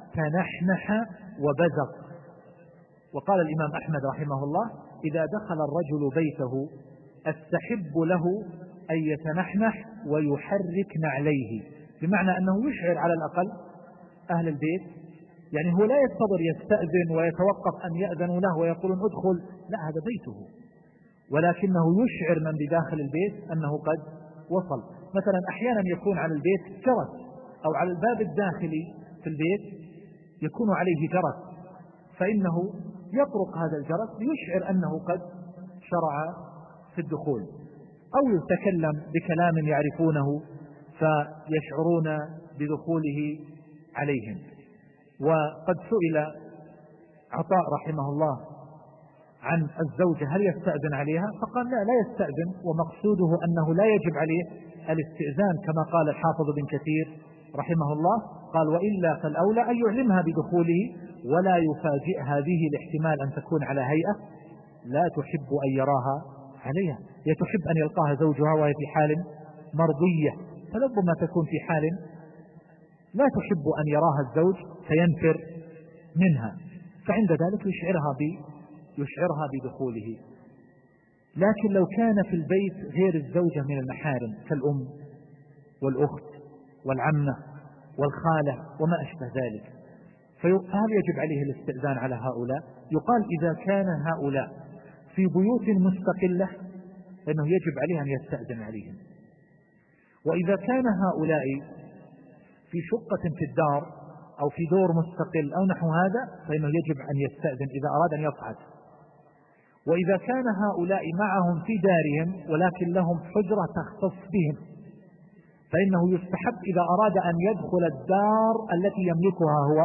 تنحنح وبزق. وقال الإمام أحمد رحمه الله إذا دخل الرجل بيته استحب له أن يتنحنح ويحرك نعليه، بمعنى أنه يشعر على الأقل أهل البيت، يعني هو لا ينتظر يستأذن ويتوقف أن يأذنوا له ويقولون ادخل، لا، هذا بيته، ولكنه يشعر من بداخل البيت أنه قد وصل. مثلا أحيانا يكون على البيت جرس أو على الباب الداخلي في البيت يكون عليه جرس، فإنه يطرق هذا الجرس ليشعر أنه قد شرع في الدخول، أو يتكلم بكلام يعرفونه فيشعرون بدخوله عليهم. وقد سئل عطاء رحمه الله عن الزوجة هل يستأذن عليها، فقال لا لا يستأذن، ومقصوده أنه لا يجب عليه الاستئذان كما قال الحافظ بن كثير رحمه الله، قال وإلا فالأولى أن يعلمها بدخوله ولا يفاجئها به لاحتمال أن تكون على هيئة لا تحب أن يراها عليها، هي تحب أن يلقاها زوجها وهي في حال مرضية، فلربما تكون في حال لا تحب أن يراها الزوج فينفر منها، فعند ذلك يشعرها ب يشعرها بدخوله. لكن لو كان في البيت غير الزوجة من المحارم كالأم والأخت والعمة والخالة وما أشبه ذلك، فهل يجب عليه الاستئذان على هؤلاء؟ يقال إذا كان هؤلاء في بيوت مستقلة فإنه يجب عليه أن يستأذن عليهم، وإذا كان هؤلاء في شقة في الدار أو في دور مستقل أو نحو هذا فإنه يجب أن يستأذن إذا أراد أن يصعد. وإذا كان هؤلاء معهم في دارهم ولكن لهم حجرة تختص بهم فإنه يستحب إذا أراد أن يدخل الدار التي يملكها هو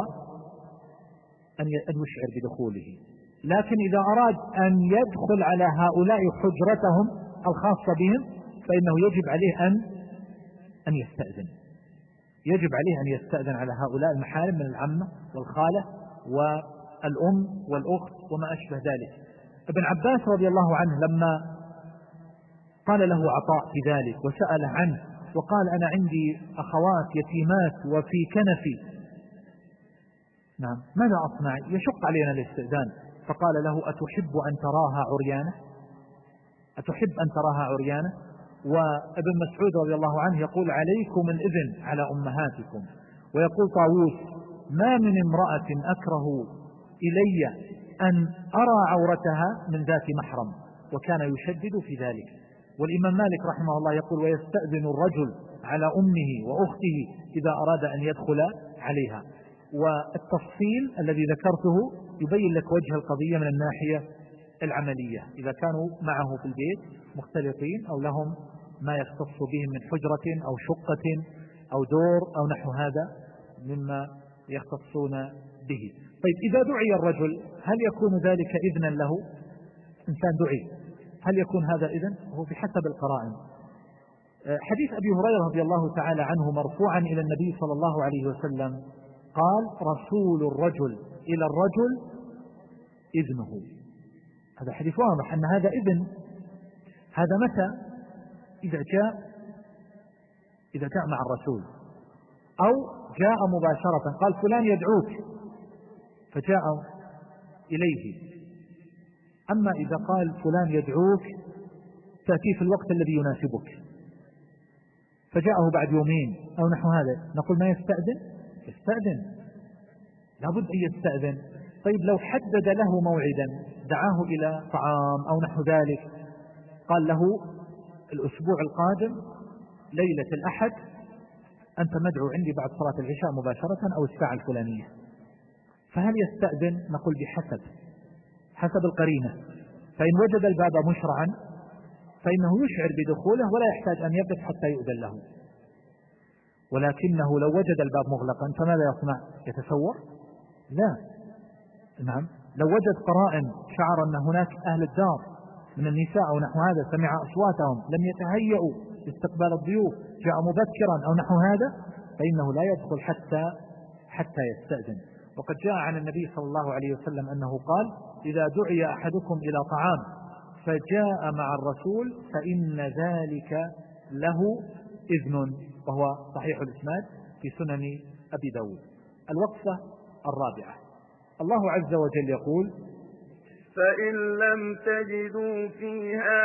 أن يشعر بدخوله. لكن إذا أراد أن يدخل على هؤلاء حجرتهم الخاصة بهم فإنه يجب عليه أن أن يستأذن، يجب عليه أن يستأذن على هؤلاء المحارم من العمة والخالة والأم والأخت وما أشبه ذلك. ابن عباس رضي الله عنه لما قال له عطاء في ذلك وسأل عنه وقال أنا عندي أخوات يتيمات وفي كنفي، نعم ماذا أصنع؟ يشق علينا الاستئذان. فقال له أتحب أن تراها عريانة؟ أتحب أن تراها عريانة؟ وابن مسعود رضي الله عنه يقول عليكم الإذن على أمهاتكم. ويقول طاووس ما من امرأة أكره إلي أن أرى عورتها من ذات محرم، وكان يشدد في ذلك. والإمام مالك رحمه الله يقول ويستأذن الرجل على أمه وأخته إذا أراد أن يدخل عليها. والتفصيل الذي ذكرته يبين لك وجه القضية من الناحية العملية، إذا كانوا معه في البيت مختلطين أو لهم ما يختص بهم من حجرة أو شقة أو دور أو نحو هذا مما يختصون به. طيب إذا دعي الرجل هل يكون ذلك إذنا له؟ إنسان دعي هل يكون هذا إذن؟ هو بحسب القرائن. حديث أبي هريرة رضي الله تعالى عنه مرفوعا إلى النبي صلى الله عليه وسلم قال رسول الرجل إلى الرجل إذنه. هذا حديث واضح أن هذا إذن. هذا متى؟ إذا جاء إذا جاء مع الرسول أو جاء مباشرة قال فلان يدعوك فجاء إليه. أما إذا قال فلان يدعوك تأتي في الوقت الذي يناسبك فجاءه بعد يومين أو نحو هذا، نقول ما يستأذن؟ يستأذن، لابد أن يستأذن. طيب لو حدد له موعدا دعاه إلى طعام أو نحو ذلك، قال له الأسبوع القادم ليلة الأحد أنت مدعو عندي بعد صلاة العشاء مباشرة أو الساعة الفلانية، فهل يستأذن؟ نقول بحسب حسب القرينة، فإن وجد الباب مشرعا فإنه يشعر بدخوله ولا يحتاج أن يقف حتى يؤذن له. ولكنه لو وجد الباب مغلقا فماذا يصنع؟ يتسور؟ لا، نعم، لو وجد قرائن شعر أن هناك أهل الدار من النساء أو نحو هذا سمع أصواتهم لم يتهيئوا لاستقبال الضيوف، جاء مبكرا أو نحو هذا، فإنه لا يدخل حتى حتى يستأذن. وقد جاء عن النبي صلى الله عليه وسلم أنه قال إذا دعي أحدكم إلى طعام فجاء مع الرسول فإن ذلك له إذن، وهو صحيح الإسناد في سنن أبي داود. الوقفة الرابعة، الله عز وجل يقول فإن لم تجدوا فيها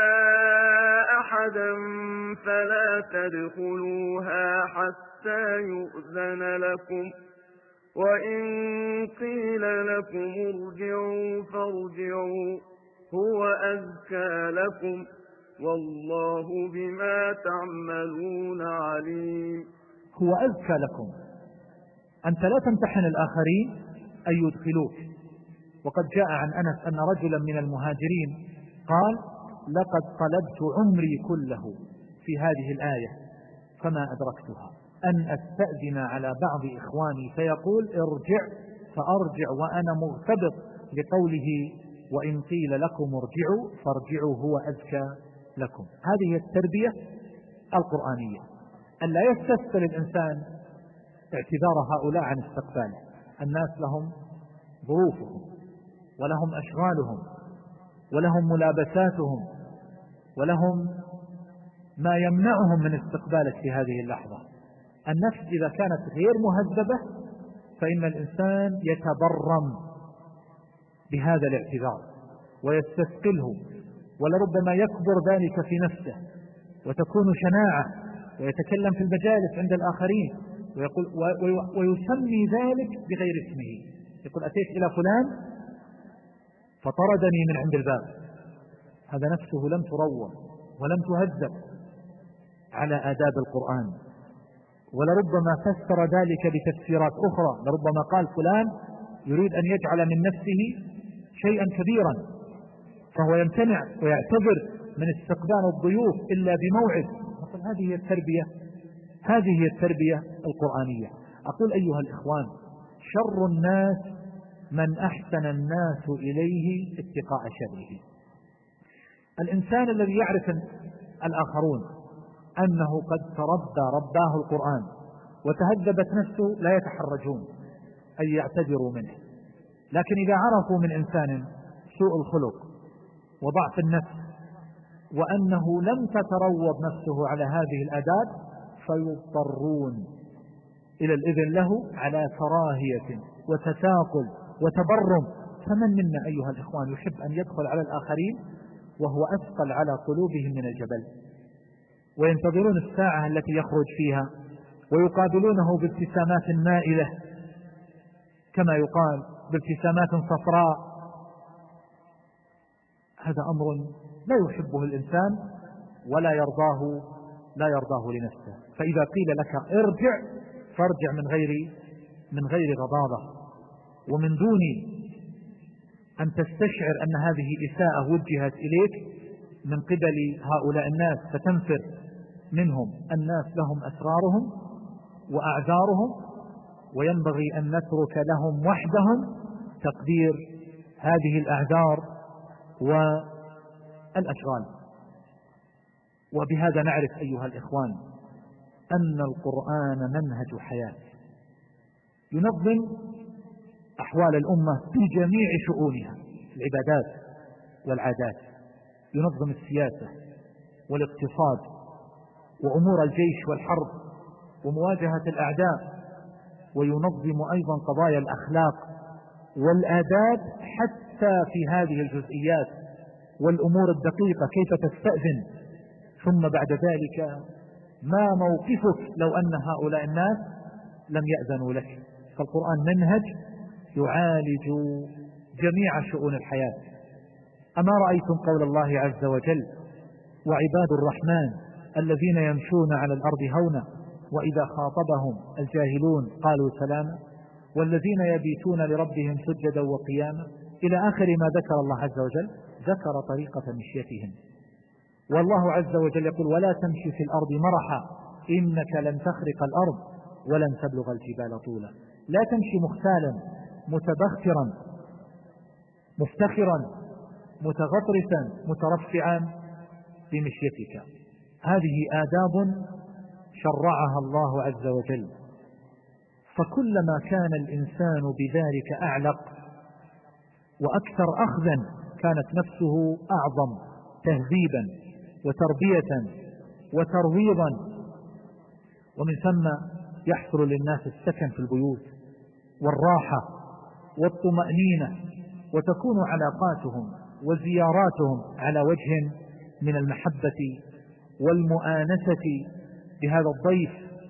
أحدا فلا تدخلوها حتى يؤذن لكم، وإن قيل لكم ارجعوا فارجعوا هو أزكى لكم والله بما تعملون عليم. هو أزكى لكم، أنت لا تمتحن الآخرين أن يدخلوك. وقد جاء عن أنس أن رجلا من المهاجرين قال لقد طلبت عمري كله في هذه الآية فما أدركتها، أن أستأذن على بعض إخواني فيقول ارجع فأرجع وأنا مغتبط لقوله وإن قيل لكم ارجعوا فارجعوا هو أزكى لكم. هذه التربية القرآنية، أن لا يستسهل الإنسان اعتذار هؤلاء عن استقباله. الناس لهم ظروفهم ولهم أشغالهم ولهم ملابساتهم ولهم ما يمنعهم من استقبالك في هذه اللحظة. النفس إذا كانت غير مهذبة فإن الإنسان يتبرم بهذا الاعتذار ويستثقله، ولربما يكبر ذلك في نفسه وتكون شناعة، ويتكلم في المجالس عند الآخرين ويقول ويسمي ذلك بغير اسمه، يقول أتيت إلى فلان فطردني من عند الباب. هذا نفسه لم تروى ولم تهذب على آداب القرآن، ولربما فسر ذلك بتفسيرات أخرى، لربما قال فلان يريد أن يجعل من نفسه شيئا كبيرا فهو يمتنع ويعتذر من استقبال الضيوف إلا بموعد. مثل هذه التربية هذه التربية القرآنية. أقول أيها الإخوان شر الناس من أحسن الناس إليه اتقاء شره. الإنسان الذي يعرف الآخرون أنه قد تربى رباه القرآن وتهذبت نفسه لا يتحرجون أن يعتذروا منه، لكن إذا عرفوا من إنسان سوء الخلق وضعف النفس وأنه لم تتروض نفسه على هذه الآداب فيضطرون إلى الإذن له على كراهية وتثاقل وتبرم. فمن منا أيها الإخوان يحب أن يدخل على الآخرين وهو أثقل على قلوبهم من الجبل، وينتظرون الساعة التي يخرج فيها ويقابلونه بابتسامات مائلة كما يقال بابتسامات صفراء. هذا أمر لا يحبه الإنسان ولا يرضاه لا يرضاه لنفسه. فإذا قيل لك ارجع فارجع من غير من غير غضاضة ومن دون أن تستشعر أن هذه إساءة وجهت إليك من قبل هؤلاء الناس فتنفر منهم. الناس لهم أسرارهم وأعذارهم، وينبغي أن نترك لهم وحدهم تقدير هذه الأعذار والأشغال. وبهذا نعرف أيها الإخوان أن القرآن منهج حياة ينظم أحوال الأمة في جميع شؤونها، العبادات والعادات، ينظم السياسة والاقتصاد وأمور الجيش والحرب ومواجهة الأعداء وينظم أيضا قضايا الأخلاق والآداب حتى في هذه الجزئيات والأمور الدقيقة، كيف تستأذن. ثم بعد ذلك ما موقفك لو أن هؤلاء الناس لم يأذنوا لك؟ فالقرآن منهج يعالج جميع شؤون الحياة. أما رأيتم قول الله عز وجل: وعباد الرحمن الذين يمشون على الأرض هونا وإذا خاطبهم الجاهلون قالوا سلاما والذين يبيتون لربهم سجدا وقياما إلى آخر ما ذكر الله عز وجل. ذكر طريقة مشيتهم، والله عز وجل يقول: ولا تمشي في الأرض مرحا إنك لن تخرق الأرض ولن تبلغ الجبال طولا. لا تمشي مختالا متبخترا مفتخرا متغطرسا مترفعا بمشيتك. هذه آداب شرعها الله عز وجل. فكلما كان الإنسان بذلك أعلق وأكثر أخذا كانت نفسه أعظم تهذيبا وتربية وترويضا، ومن ثم يحصل للناس السكن في البيوت والراحة والطمأنينة، وتكون علاقاتهم وزياراتهم على وجه من المحبة والمؤانسة بهذا الضيف،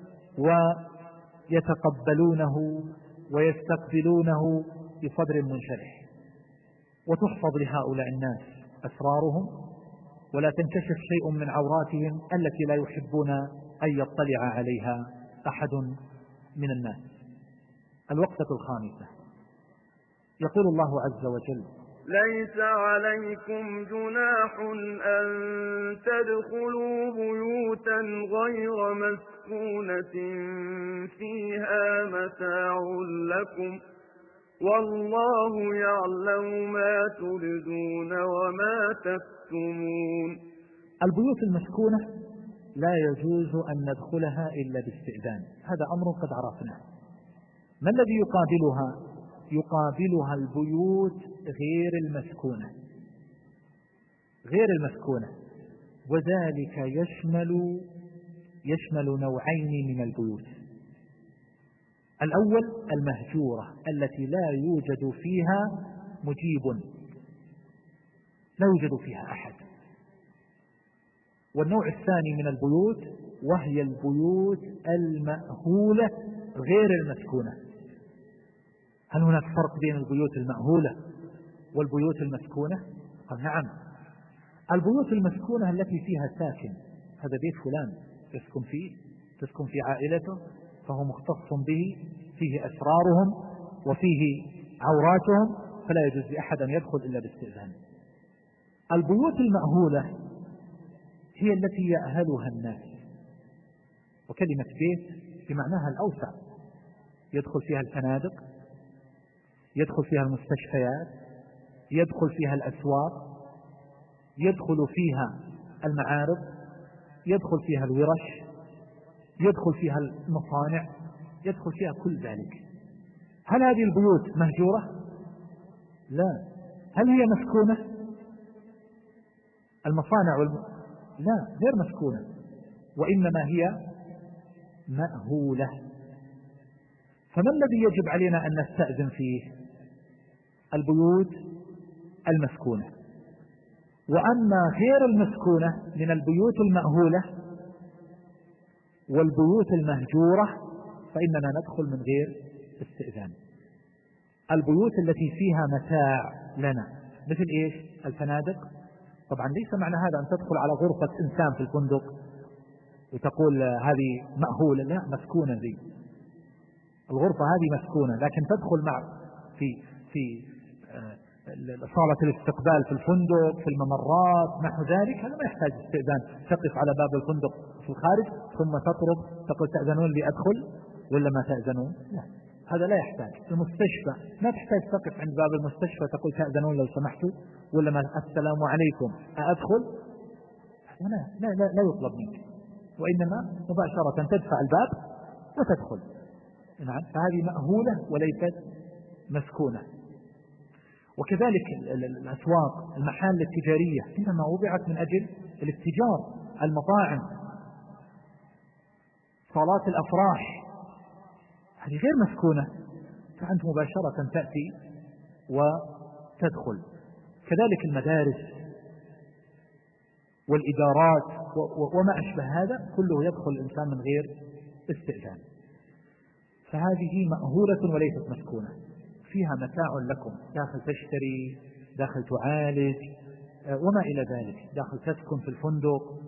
ويتقبلونه ويستقبلونه بصدر منشرح. وتحفظ لهؤلاء الناس أسرارهم، ولا تنكشف شيء من عوراتهم التي لا يحبون أن يطلع عليها أحد من الناس. الوقفة الخامسة، يقول الله عز وجل: ليس عليكم جناح أن تدخلوا بيوتا غير مسكونة فيها متاع لكم والله يعلم ما تبدون وما تكتمون. البيوت المسكونة لا يجوز أن ندخلها إلا باستئذان، هذا أمر قد عرفناه. ما الذي يقابلها؟ يقابلها البيوت غير المسكونة، غير المسكونة، وذلك يشمل يشمل نوعين من البيوت. الأول المهجورة التي لا يوجد فيها مجيب، لا يوجد فيها أحد. والنوع الثاني من البيوت وهي البيوت المأهولة غير المسكونة. هل هناك فرق بين البيوت المأهولة والبيوت المسكونة؟ قال نعم. البيوت المسكونة التي فيها ساكن، هذا بيت فلان يسكن فيه، تسكن في عائلته، فهو مختص به، فيه أسرارهم وفيه عوراتهم، فلا يجوز لأحد أن يدخل إلا باستئذان. البيوت المأهولة هي التي يأهلها الناس، وكلمة بيت بمعناها الأوسع، يدخل فيها الفنادق، يدخل فيها المستشفيات، يدخل فيها الأسواق، يدخل فيها المعارض، يدخل فيها الورش، يدخل فيها المصانع، يدخل فيها كل ذلك. هل هذه البيوت مهجورة؟ لا. هل هي مسكونة؟ المصانع والم... لا، غير مسكونة، وإنما هي مأهولة. فما الذي يجب علينا أن نستأذن فيه؟ البيوت المسكونة. وأما غير المسكونة من البيوت المأهولة والبيوت المهجورة فإننا ندخل من غير استئذان. البيوت التي فيها متاع لنا مثل إيش؟ الفنادق. طبعا ليس معنى هذا أن تدخل على غرفة إنسان في الفندق وتقول هذه مأهولة، لا، مسكونة. ذي الغرفة هذه مسكونة، لكن تدخل مع في في صالة الاستقبال في الفندق، في الممرات، نحو ذلك، هذا ما يحتاج استئذان. تقف على باب الفندق في الخارج ثم تطرق تقول تأذنون لي أدخل ولا ما تأذنون؟ لا، هذا لا يحتاج. المستشفى ما تحتاج تقف عند باب المستشفى تقول تأذنون لو سمحتوا ولا ما السلام عليكم أدخل. لا لا لا, لا يطلب منك، وإنما مباشرة تدفع الباب وتدخل. نعم، فهذه مأهولة وليست مسكونة. وكذلك الأسواق، المحال التجارية إنما وضعت من أجل الاتجار، المطاعم، صالات الأفراح، هذه غير مسكونة، فأنت مباشرة تأتي وتدخل. كذلك المدارس والإدارات وما أشبه هذا كله يدخل الإنسان من غير استئذان. فهذه مأهولة وليست مسكونة، فيها متاع لكم، داخل تشتري، داخل تعالج وما إلى ذلك، داخل تسكن في الفندق،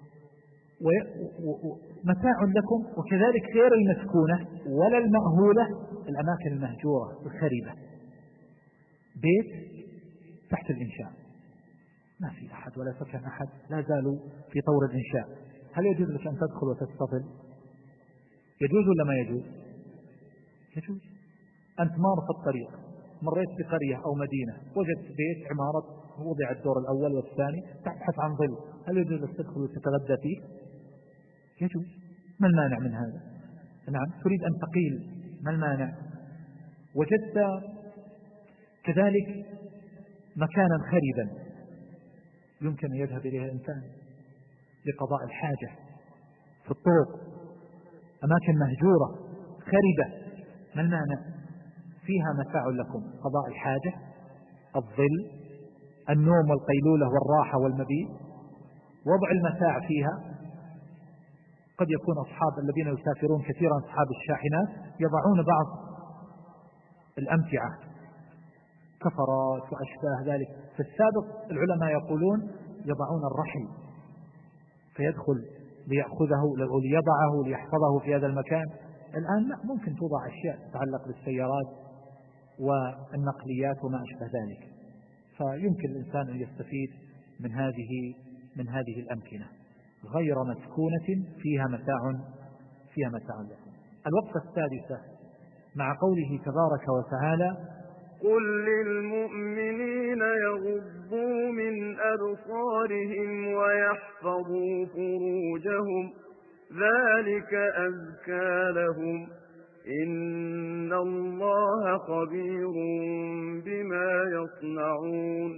ومتاع لكم. وكذلك غير المسكونة ولا المأهولة الأماكن المهجورة الخريبة، بيت تحت الإنشاء ما في أحد ولا سكن أحد، لا زالوا في طور الإنشاء، هل يجوز لك أن تدخل وتستطل؟ يجوز ولا ما يجوز؟ يجوز. أنت مار في الطريق، مريت بقرية أو مدينة، وجدت بيت عمارة وضع الدور الأول والثاني، تبحث عن ظل، هل يجوز لك تدخل وتتغدى فيه؟ يجوز. ما المانع من هذا؟ نعم. تريد أن تقيل، ما المانع؟ وجدت كذلك مكانا خريبا يمكن أن يذهب إليه الإنسان لقضاء الحاجة في الطرق، أماكن مهجورة خربة، ما المانع؟ فيها متاع لكم، قضاء الحاجة، الظل، النوم والقيلولة والراحة والمبيت، وضع المتاع فيها. قد يكون أصحاب الذين يسافرون كثيرا أصحاب الشاحنات يضعون بعض الأمتعة كفرات وأشباه ذلك. في السابق العلماء يقولون يضعون الرحل فيدخل ليأخذه ليضعه ليحفظه في هذا المكان. الآن لا، ممكن توضع أشياء تتعلق بالسيارات والنقليات وما أشبه ذلك، فيمكن الإنسان أن يستفيد من هذه من هذه الأمكنة غير مسكونة فيها متاع فيها متاع لكم. الوقفة السادسة مع قوله تبارك وتعالى: قل للمؤمنين يغضوا من أبصارهم ويحفظوا فروجهم ذلك أزكى لهم إن الله خبير بما يصنعون.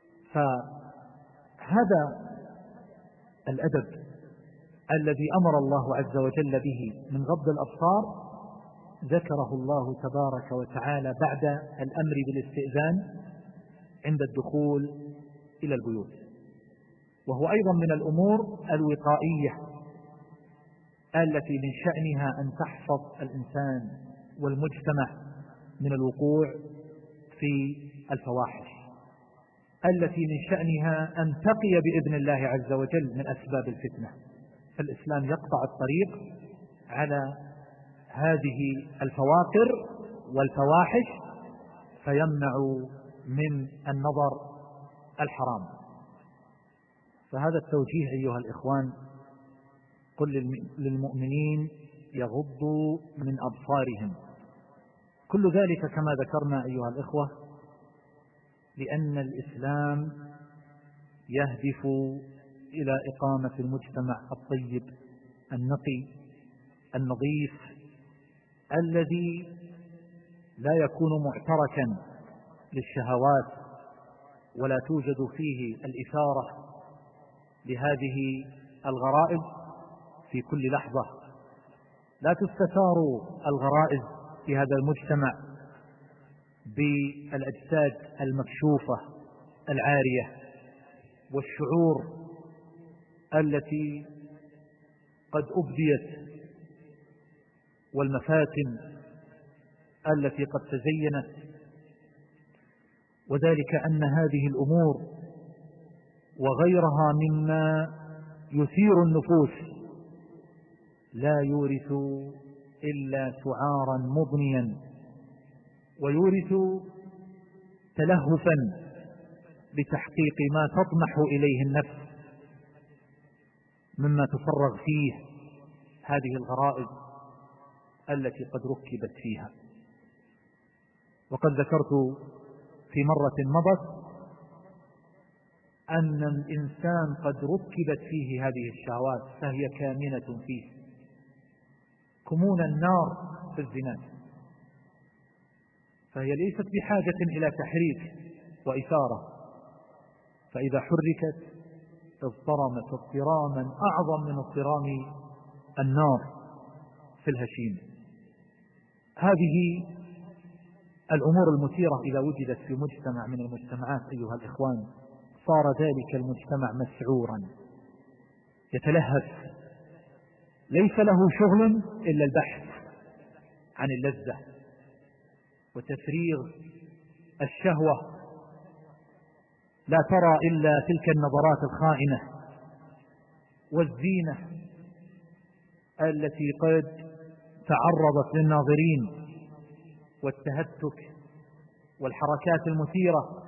فهذا الأدب الذي أمر الله عز وجل به من غض الأبصار ذكره الله تبارك وتعالى بعد الأمر بالاستئذان عند الدخول إلى البيوت، وهو أيضا من الأمور الوقائية التي من شأنها أن تحفظ الإنسان والمجتمع من الوقوع في الفواحش، التي من شأنها أن تقي بإذن الله عز وجل من أسباب الفتنة. فالإسلام يقطع الطريق على هذه الفواقر والفواحش فيمنع من النظر الحرام. فهذا التوجيه أيها الإخوان: قل للمؤمنين يغضوا من أبصارهم. كل ذلك كما ذكرنا أيها الإخوة لأن الإسلام يهدف إلى إقامة المجتمع الطيب النقي النظيف الذي لا يكون معتركا للشهوات ولا توجد فيه الإثارة لهذه الغرائز في كل لحظة. لا تستثار الغرائز في هذا المجتمع بالأجساد المكشوفة العارية والشعور التي قد أبديت والمفاتن التي قد تزينت، وذلك أن هذه الأمور وغيرها مما يثير النفوس لا يورث إلا سعارا مضنيا ويورث تلهفا لتحقيق ما تطمح إليه النفس مما تفرغ فيه هذه الغرائز التي قد ركبت فيها. وقد ذكرت في مرة مضت أن الإنسان قد ركبت فيه هذه الشهوات فهي كامنة فيه كمون النار في الزناد، فهي ليست بحاجة إلى تحريك وإثارة، فإذا حركت اضطرمت اضطراما أعظم من اضطرام النار في الهشيم. هذه الأمور المثيرة إذا وجدت في مجتمع من المجتمعات أيها الإخوان صار ذلك المجتمع مسعورا يتلهف، ليس له شغل إلا البحث عن اللذة وتفريغ الشهوة، لا ترى إلا تلك النظرات الخائنة والزينة التي قد تعرضت للناظرين والتهتك والحركات المثيرة،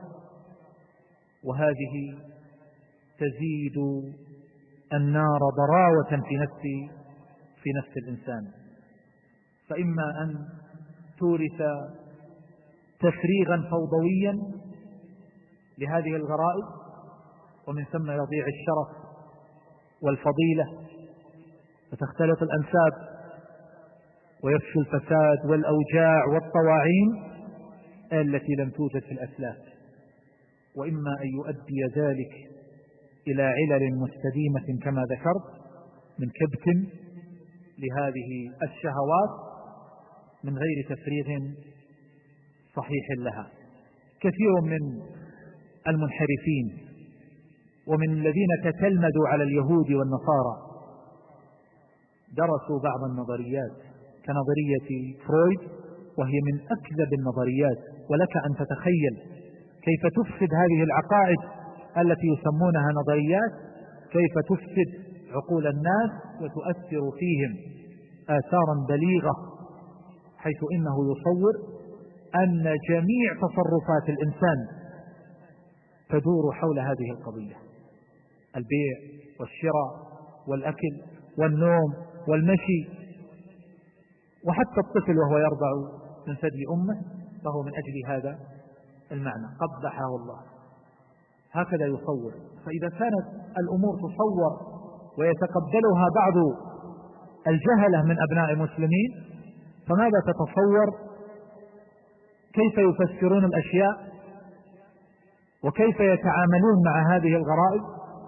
وهذه تزيد النار ضراوة في نفس في نفس الإنسان، فإما أن تورث تفريغا فوضويا لهذه الغرائز، ومن ثم يضيع الشرف والفضيلة فتختلط الأنساب ويفشو الفساد والأوجاع والطواعين التي لم توجد في الأسلاف، وإما أن يؤدي ذلك إلى علل مستديمة كما ذكرت من كبت لهذه الشهوات من غير تفريغ صحيح لها. كثير من المنحرفين ومن الذين تتلمذوا على اليهود والنصارى درسوا بعض النظريات كنظرية فرويد، وهي من أكذب النظريات، ولك أن تتخيل كيف تفسد هذه العقائد التي يسمونها نظريات، كيف تفسد عقول الناس وتؤثر فيهم آثارا بليغة، حيث إنه يصور أن جميع تصرفات الإنسان تدور حول هذه القضية: البيع والشراء والأكل والنوم والمشي، وحتى الطفل وهو يرضع من ثدي أمه فهو من أجل هذا المعنى، قبحه الله. هكذا يصور. فإذا كانت الأمور تصور ويتقبلها بعض الجهلة من أبناء المسلمين، فماذا تتصور كيف يفسرون الأشياء وكيف يتعاملون مع هذه الغرائز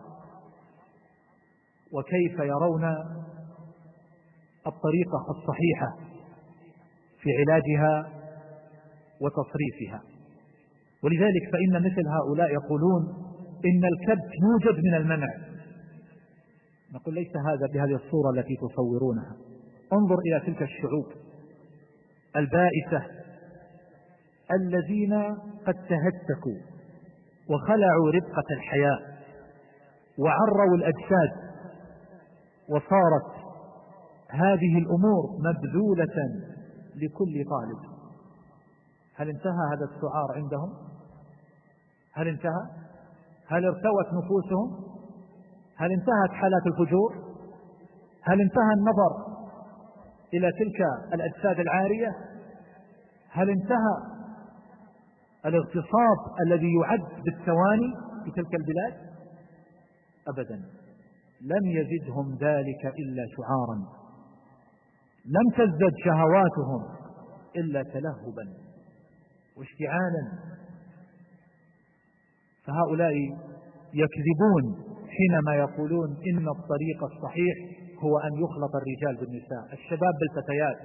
وكيف يرون الطريقة الصحيحة في علاجها وتصريفها. ولذلك فإن مثل هؤلاء يقولون إن الكبت يوجد من المنع. نقول ليس هذا بهذه الصورة التي تصورونها. انظر إلى تلك الشعوب البائسة الذين قد تهتكوا وخلعوا ربقة الحياة وعروا الأجساد، وصارت هذه الأمور مبذولة لكل طالب. هل انتهى هذا السعار عندهم؟ هل انتهى؟ هل ارتوت نفوسهم؟ هل انتهت حالات الفجور؟ هل انتهى النظر إلى تلك الأجساد العارية؟ هل انتهى الاغتصاب الذي يعد بالثواني في تلك البلاد؟ أبدا، لم يزدهم ذلك إلا شعارا، لم تزدد شهواتهم إلا تلهبا واشتعالا. فهؤلاء يكذبون حينما يقولون إن الطريق الصحيح هو أن يخلط الرجال بالنساء، الشباب بالفتيات،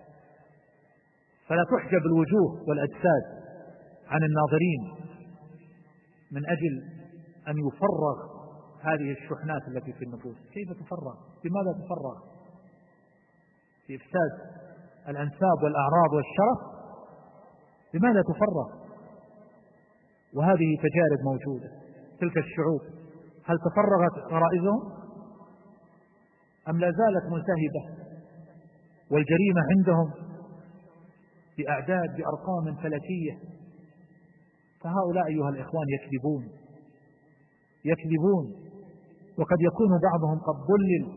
فلا تحجب الوجوه والأجساد عن الناظرين من أجل أن يفرغ هذه الشحنات التي في النفوس. كيف تفرغ؟ بماذا تفرغ؟ في إفساد الأنساب والأعراض والشرف؟ بماذا تفرغ؟ وهذه تجارب موجودة. تلك الشعوب هل تفرغت غرائزهم أم لا زالت ملتهبة؟ والجريمة عندهم بأعداد بأرقام فلكية. فهؤلاء أيها الإخوان يكذبون يكذبون وقد يكون بعضهم قد ضلل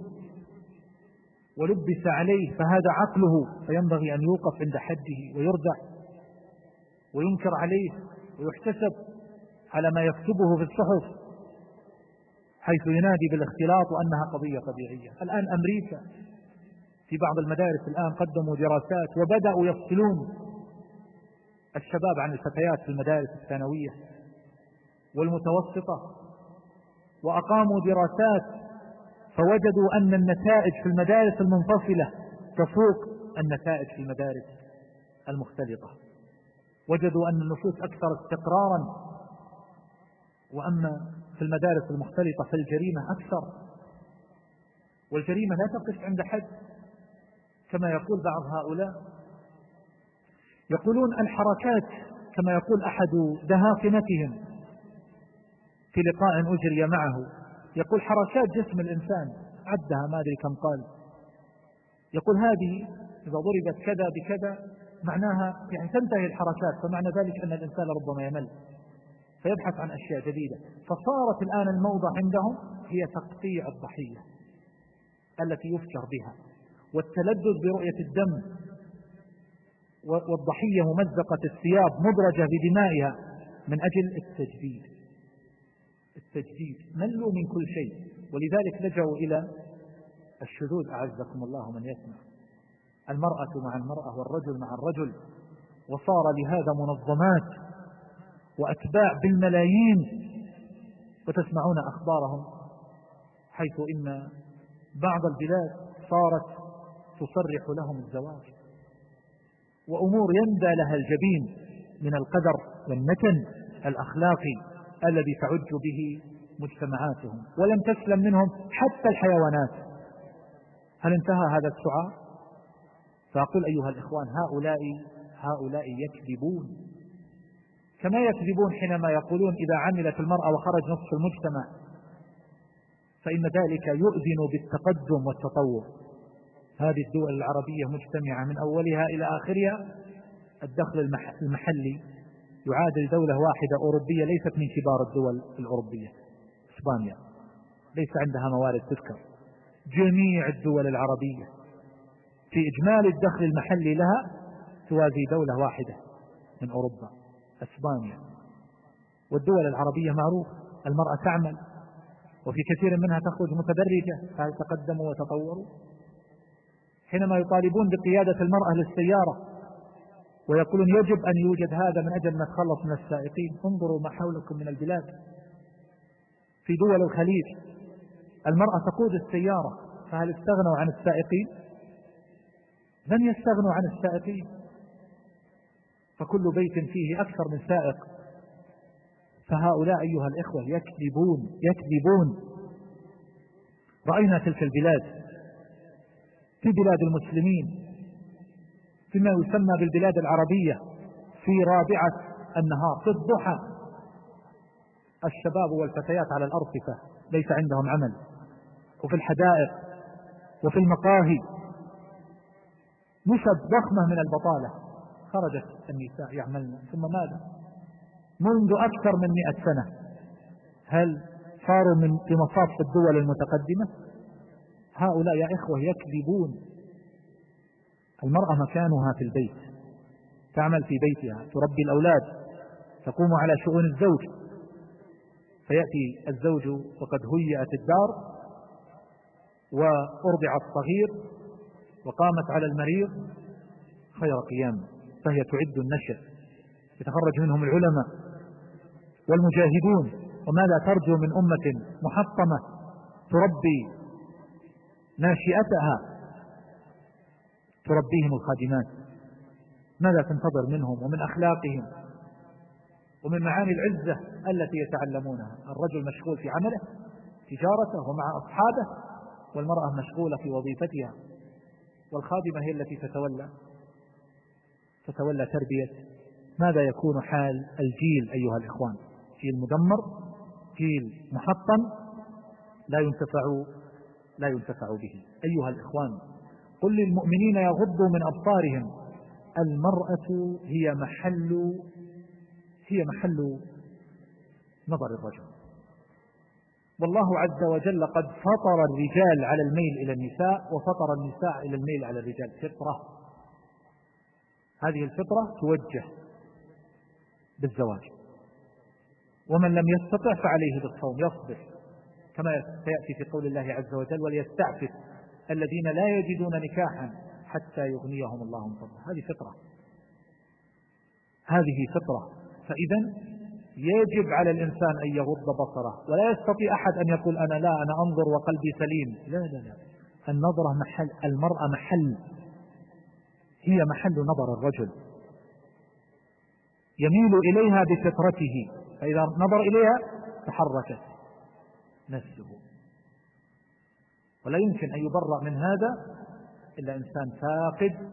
ولبس عليه فهذا عقله، فينبغي أن يوقف عند حده ويردع وينكر عليه ويحتسب على ما يكتبه في الصحف، حيث ينادي بالاختلاط وأنها قضية طبيعية. الآن أمريكا في بعض المدارس الآن قدموا دراسات وبدأوا يفصلون الشباب عن الفتيات في المدارس الثانوية والمتوسطة، وأقاموا دراسات فوجدوا أن النتائج في المدارس المنفصلة تفوق النتائج في المدارس المختلطة، وجدوا أن النفوس أكثر استقرارا، وأما في المدارس المختلطة فالجريمة أكثر، والجريمة لا تقف عند حد كما يقول بعض هؤلاء. يقولون الحركات، كما يقول أحد دهاقنتهم في لقاء أجري معه، يقول حركات جسم الإنسان عدها ما أدري كم قال، يقول هذه إذا ضربت كذا بكذا معناها يعني تنتهي الحركات، فمعنى ذلك أن الإنسان ربما يمل فيبحث عن أشياء جديدة. فصارت الآن الموضة عندهم هي تقطيع الضحية التي يفجر بها، والتلذذ برؤية الدم، والضحية ممزقة الثياب مدرجة بدمائها من أجل التجديد. التجديد ملوا من كل شيء، ولذلك لجأوا إلى الشذوذ أعزكم الله من يسمع، المرأة مع المرأة والرجل مع الرجل، وصار لهذا منظمات وأتباع بالملايين، وتسمعون أخبارهم حيث إن بعض البلاد صارت تصرح لهم الزواج، وأمور يندى لها الجبين من القدر والنتن الأخلاقي الذي تعج به مجتمعاتهم، ولم تسلم منهم حتى الحيوانات. هل انتهى هذا السعار؟ فأقول أيها الإخوان، هؤلاء هؤلاء يكذبون، كما يكذبون حينما يقولون إذا عملت المرأة وخرج نصف المجتمع فإن ذلك يؤذن بالتقدم والتطور. هذه الدول العربية مجتمعة من أولها إلى آخرها، الدخل المحلي يعادل دولة واحدة أوروبية ليست من كبار الدول الأوروبية، إسبانيا ليس عندها موارد تذكر. جميع الدول العربية في إجمالي الدخل المحلي لها توازي دولة واحدة من أوروبا، إسبانيا. والدول العربية معروف المرأة تعمل، وفي كثير منها تخرج متدرجة، فهل تقدموا وتطوروا؟ حينما يطالبون بقيادة المرأة للسيارة ويقولون يجب أن يوجد هذا من أجل أن نتخلص من السائقين، انظروا ما حولكم من البلاد. في دول الخليج المرأة تقود السيارة، فهل استغنوا عن السائقين؟ لن يستغنوا عن السائقين، فكل بيت فيه أكثر من سائق. فهؤلاء أيها الإخوة يكذبون يكذبون. رأينا تلك البلاد في بلاد المسلمين فيما يسمى بالبلاد العربية في رابعة النهار في الضحى الشباب والفتيات على الأرصفة ليس عندهم عمل، وفي الحدائق وفي المقاهي نسب ضخمة من البطالة، خرجت النساء يعملن. ثم ماذا؟ منذ أكثر من مئة سنة هل صاروا من في مصاف الدول المتقدمة؟ هؤلاء يا إخوة يكذبون. المرأة مكانها في البيت، تعمل في بيتها، تربي الأولاد، تقوم على شؤون الزوج. فيأتي الزوج وقد هيئت الدار وأرضع الصغير وقامت على المريض خير قيام، فهي تعد النشء، يتخرج منهم العلماء والمجاهدون. وماذا ترجو من أمة محطمة تربي ناشئتها، تربيهم الخادمات؟ ماذا تنتظر منهم ومن أخلاقهم ومن معاني العزة التي يتعلمونها؟ الرجل مشغول في عمله تجارته ومع أصحابه، والمرأة مشغولة في وظيفتها، والخادمة هي التي تتولى تتولى تربية. ماذا يكون حال الجيل أيها الإخوان؟ جيل مدمر، جيل محطم لا ينتفع لا ينتفع به. أيها الإخوان، قل للمؤمنين يغضوا من أبصارهم. المرأة هي محل هي محل نظر الرجل، والله عز وجل قد فطر الرجال على الميل إلى النساء وفطر النساء إلى الميل على الرجال، فطرة. هذه الفطرة توجه بالزواج، ومن لم يستطع فعليه بالصوم يصبر، كما سيأتي في قول الله عز وجل وليستعفف الذين لا يجدون نكاحا حتى يغنيهم الله من فضله. هذه فطرة هذه فطرة فإذا يجب على الإنسان أن يغض بصره، ولا يستطيع أحد أن يقول أنا لا أنا أنظر وقلبي سليم. لا لا لا النظرة محل، المرأة محل، هي محل نظر الرجل. يميل إليها بفطرته، فإذا نظر إليها تحركت نفسه. ولا يمكن أن يبرأ من هذا إلا إنسان فاقد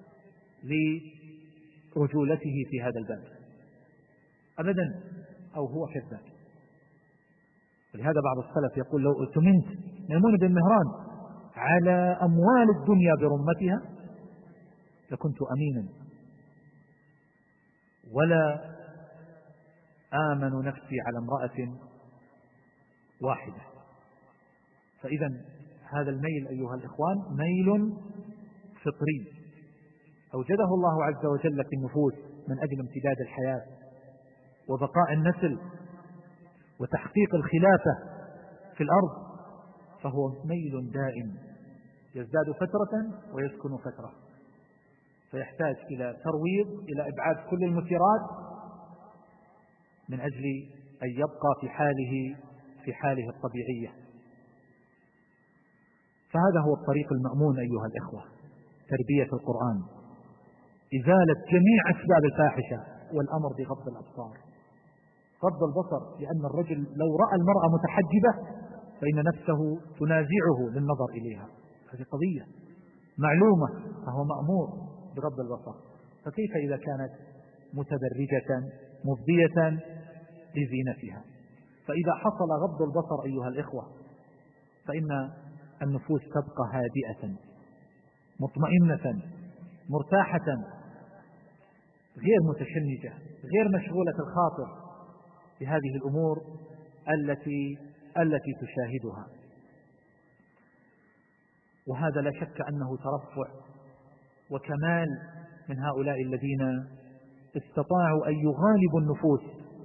لرجولته في هذا الباب أبدا، أو هو كذاب. ولهذا بعض السلف يقول: لو اؤتمنت ميمون بن مهران على أموال الدنيا برمتها لكنت أمينا، ولا آمن نفسي على امرأة واحدة. فإذا هذا الميل أيها الإخوان ميل فطري أوجده الله عز وجل في النفوس من أجل امتداد الحياة وبقاء النسل وتحقيق الخلافة في الأرض، فهو ميل دائم يزداد فترة ويسكن فترة، فيحتاج إلى ترويض، إلى إبعاد كل المثيرات من أجل أن يبقى في حاله في حاله الطبيعية. فهذا هو الطريق المأمون أيها الإخوة، تربية القرآن، إزالة جميع أسباب الفاحشة والأمر بغض الأبصار. غض البصر، لأن الرجل لو رأى المرأة متحجبة فإن نفسه تنازعه للنظر إليها، هذه قضية معلومة، فهو مأمور بغض البصر. فكيف إذا كانت متبرجة مفضية لزينتها؟ فإذا حصل غض البصر أيها الإخوة فإن النفوس تبقى هادئة مطمئنة مرتاحة غير متشنجة، غير مشغولة الخاطر بهذه الأمور التي التي تشاهدها. وهذا لا شك أنه ترفع وكمال من هؤلاء الذين استطاعوا أن يغالبوا النفوس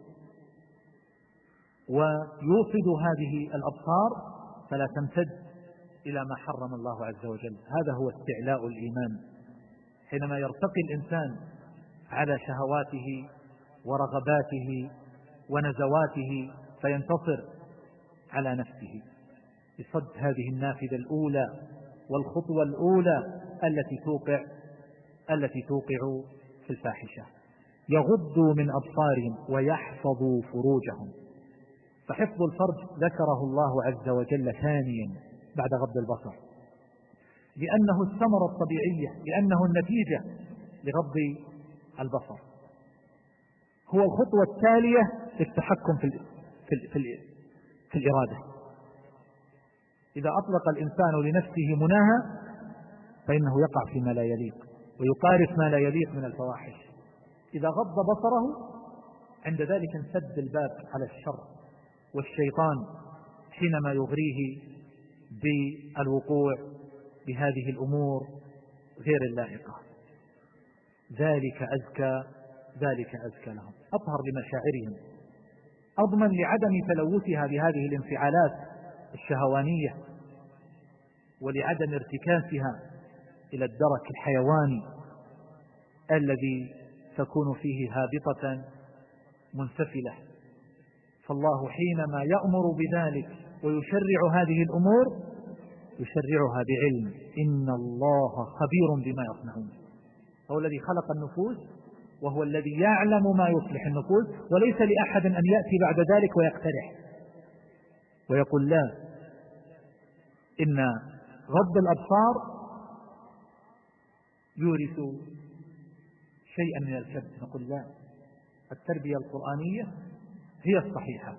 ويوصدوا هذه الأبصار فلا تمتد إلى ما حرم الله عز وجل. هذا هو استعلاء الإيمان، حينما يرتقي الإنسان على شهواته ورغباته ونزواته فينتصر على نفسه بصد هذه النافذة الأولى والخطوة الأولى التي توقع التي توقع في الفاحشة. يغضوا من أبصارهم ويحفظوا فروجهم. فحفظ الفرج ذكره الله عز وجل ثانيا بعد غض البصر، لأنه الثمرة الطبيعية، لأنه النتيجة لغض البصر، هو الخطوة التالية للتحكم في, في, في, في الإرادة. إذا أطلق الإنسان لنفسه مناهى فإنه يقع فيما لا يليق ويقارف ما لا يليق من الفواحش. إذا غض بصره عند ذلك انسد الباب على الشر والشيطان حينما يغريه بالوقوع بهذه الأمور غير اللائقة. ذلك أزكى ذلك أزكى لهم، أطهر لمشاعرهم، أضمن لعدم تلوثها بهذه الانفعالات الشهوانية ولعدم ارتكاسها إلى الدرك الحيواني الذي تكون فيه هابطة منسفلة. فالله حينما يأمر بذلك ويشرع هذه الأمور يشرعها بعلم، إن الله خبير بما يصنعون. هو الذي خلق النفوس وهو الذي يعلم ما يصلح النفوس، وليس لأحد أن يأتي بعد ذلك ويقترح ويقول لا، إن غض الأبصار يورث شيئا من الكبت. نقول لا، التربية القرآنية هي الصحيحة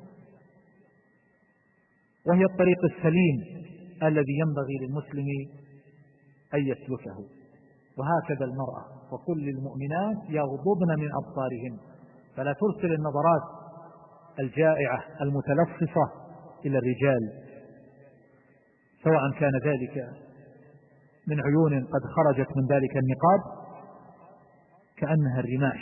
وهي الطريق السليم الذي ينبغي للمسلم أن يسلكه. وهكذا المرأة، وقل للمؤمنات يغضضن من أبصارهن، فلا ترسل النظرات الجائعة المتلفظة إلى الرجال، سواء كان ذلك من عيون قد خرجت من ذلك النقاب كأنها الرماش،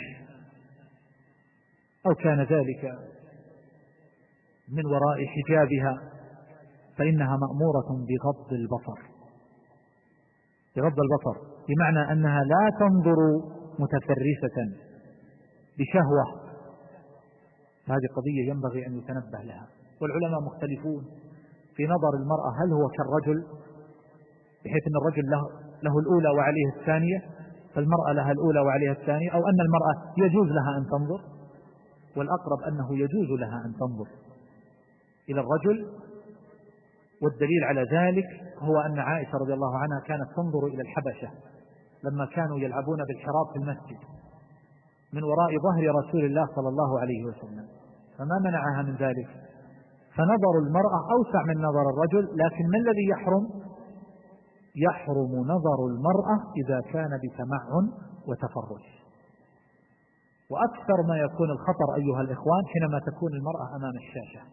أو كان ذلك من وراء حجابها، فإنها مأمورة بغض البصر. بغض البصر بمعنى أنها لا تنظر متفرسة بشهوة. هذه قضية ينبغي أن يتنبه لها. والعلماء مختلفون في نظر المرأة، هل هو كالرجل بحيث أن الرجل له, له الأولى وعليه الثانية، فالمرأة لها الأولى وعليها الثانية، أو أن المرأة يجوز لها أن تنظر، والأقرب أنه يجوز لها أن تنظر إلى الرجل. والدليل على ذلك هو أن عائشة رضي الله عنها كانت تنظر إلى الحبشة لما كانوا يلعبون بالحراب في المسجد من وراء ظهر رسول الله صلى الله عليه وسلم، فما منعها من ذلك. فنظر المرأة أوسع من نظر الرجل، لكن ما الذي يحرم؟ يحرم نظر المرأة إذا كان بتمعن وتفرج. وأكثر ما يكون الخطر أيها الإخوان حينما تكون المرأة أمام الشاشة،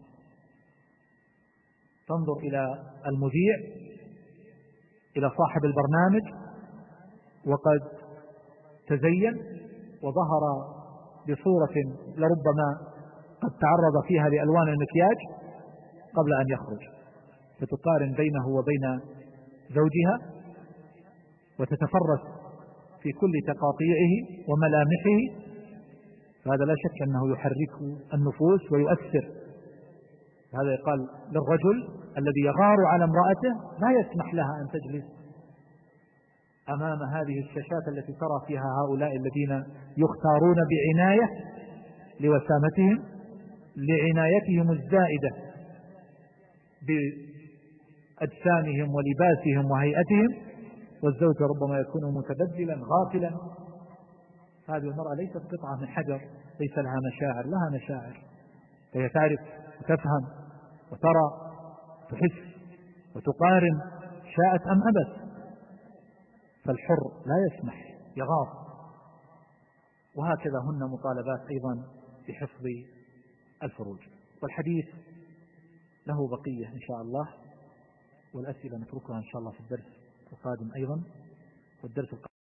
تنظر إلى المذيع، إلى صاحب البرنامج، وقد تزين وظهر بصورة لربما قد تعرض فيها لألوان المكياج قبل أن يخرج، فتقارن بينه وبين زوجها وتتفرس في كل تقاطيعه وملامحه، فهذا لا شك أنه يحرك النفوس ويؤثر. هذا يقال للرجل الذي يغار على امرأته لا يسمح لها أن تجلس أمام هذه الشاشات التي ترى فيها هؤلاء الذين يختارون بعناية لوسامتهم، لعنايتهم الزائدة بأجسامهم ولباسهم وهيئتهم، والزوج ربما يكون متبذلا غافلا. هذه المرأة ليست قطعة من حجر ليس لها مشاعر، لها مشاعر، فهي تعرف وتفهم وترى تحس وتقارن شاءت أم أبت. فالحر لا يسمح، يغار. وهكذا هن مطالبات أيضا بحفظ الفروج. والحديث له بقية إن شاء الله، والأسئلة نتركها إن شاء الله في الدرس القادم أيضا، والدرس القادم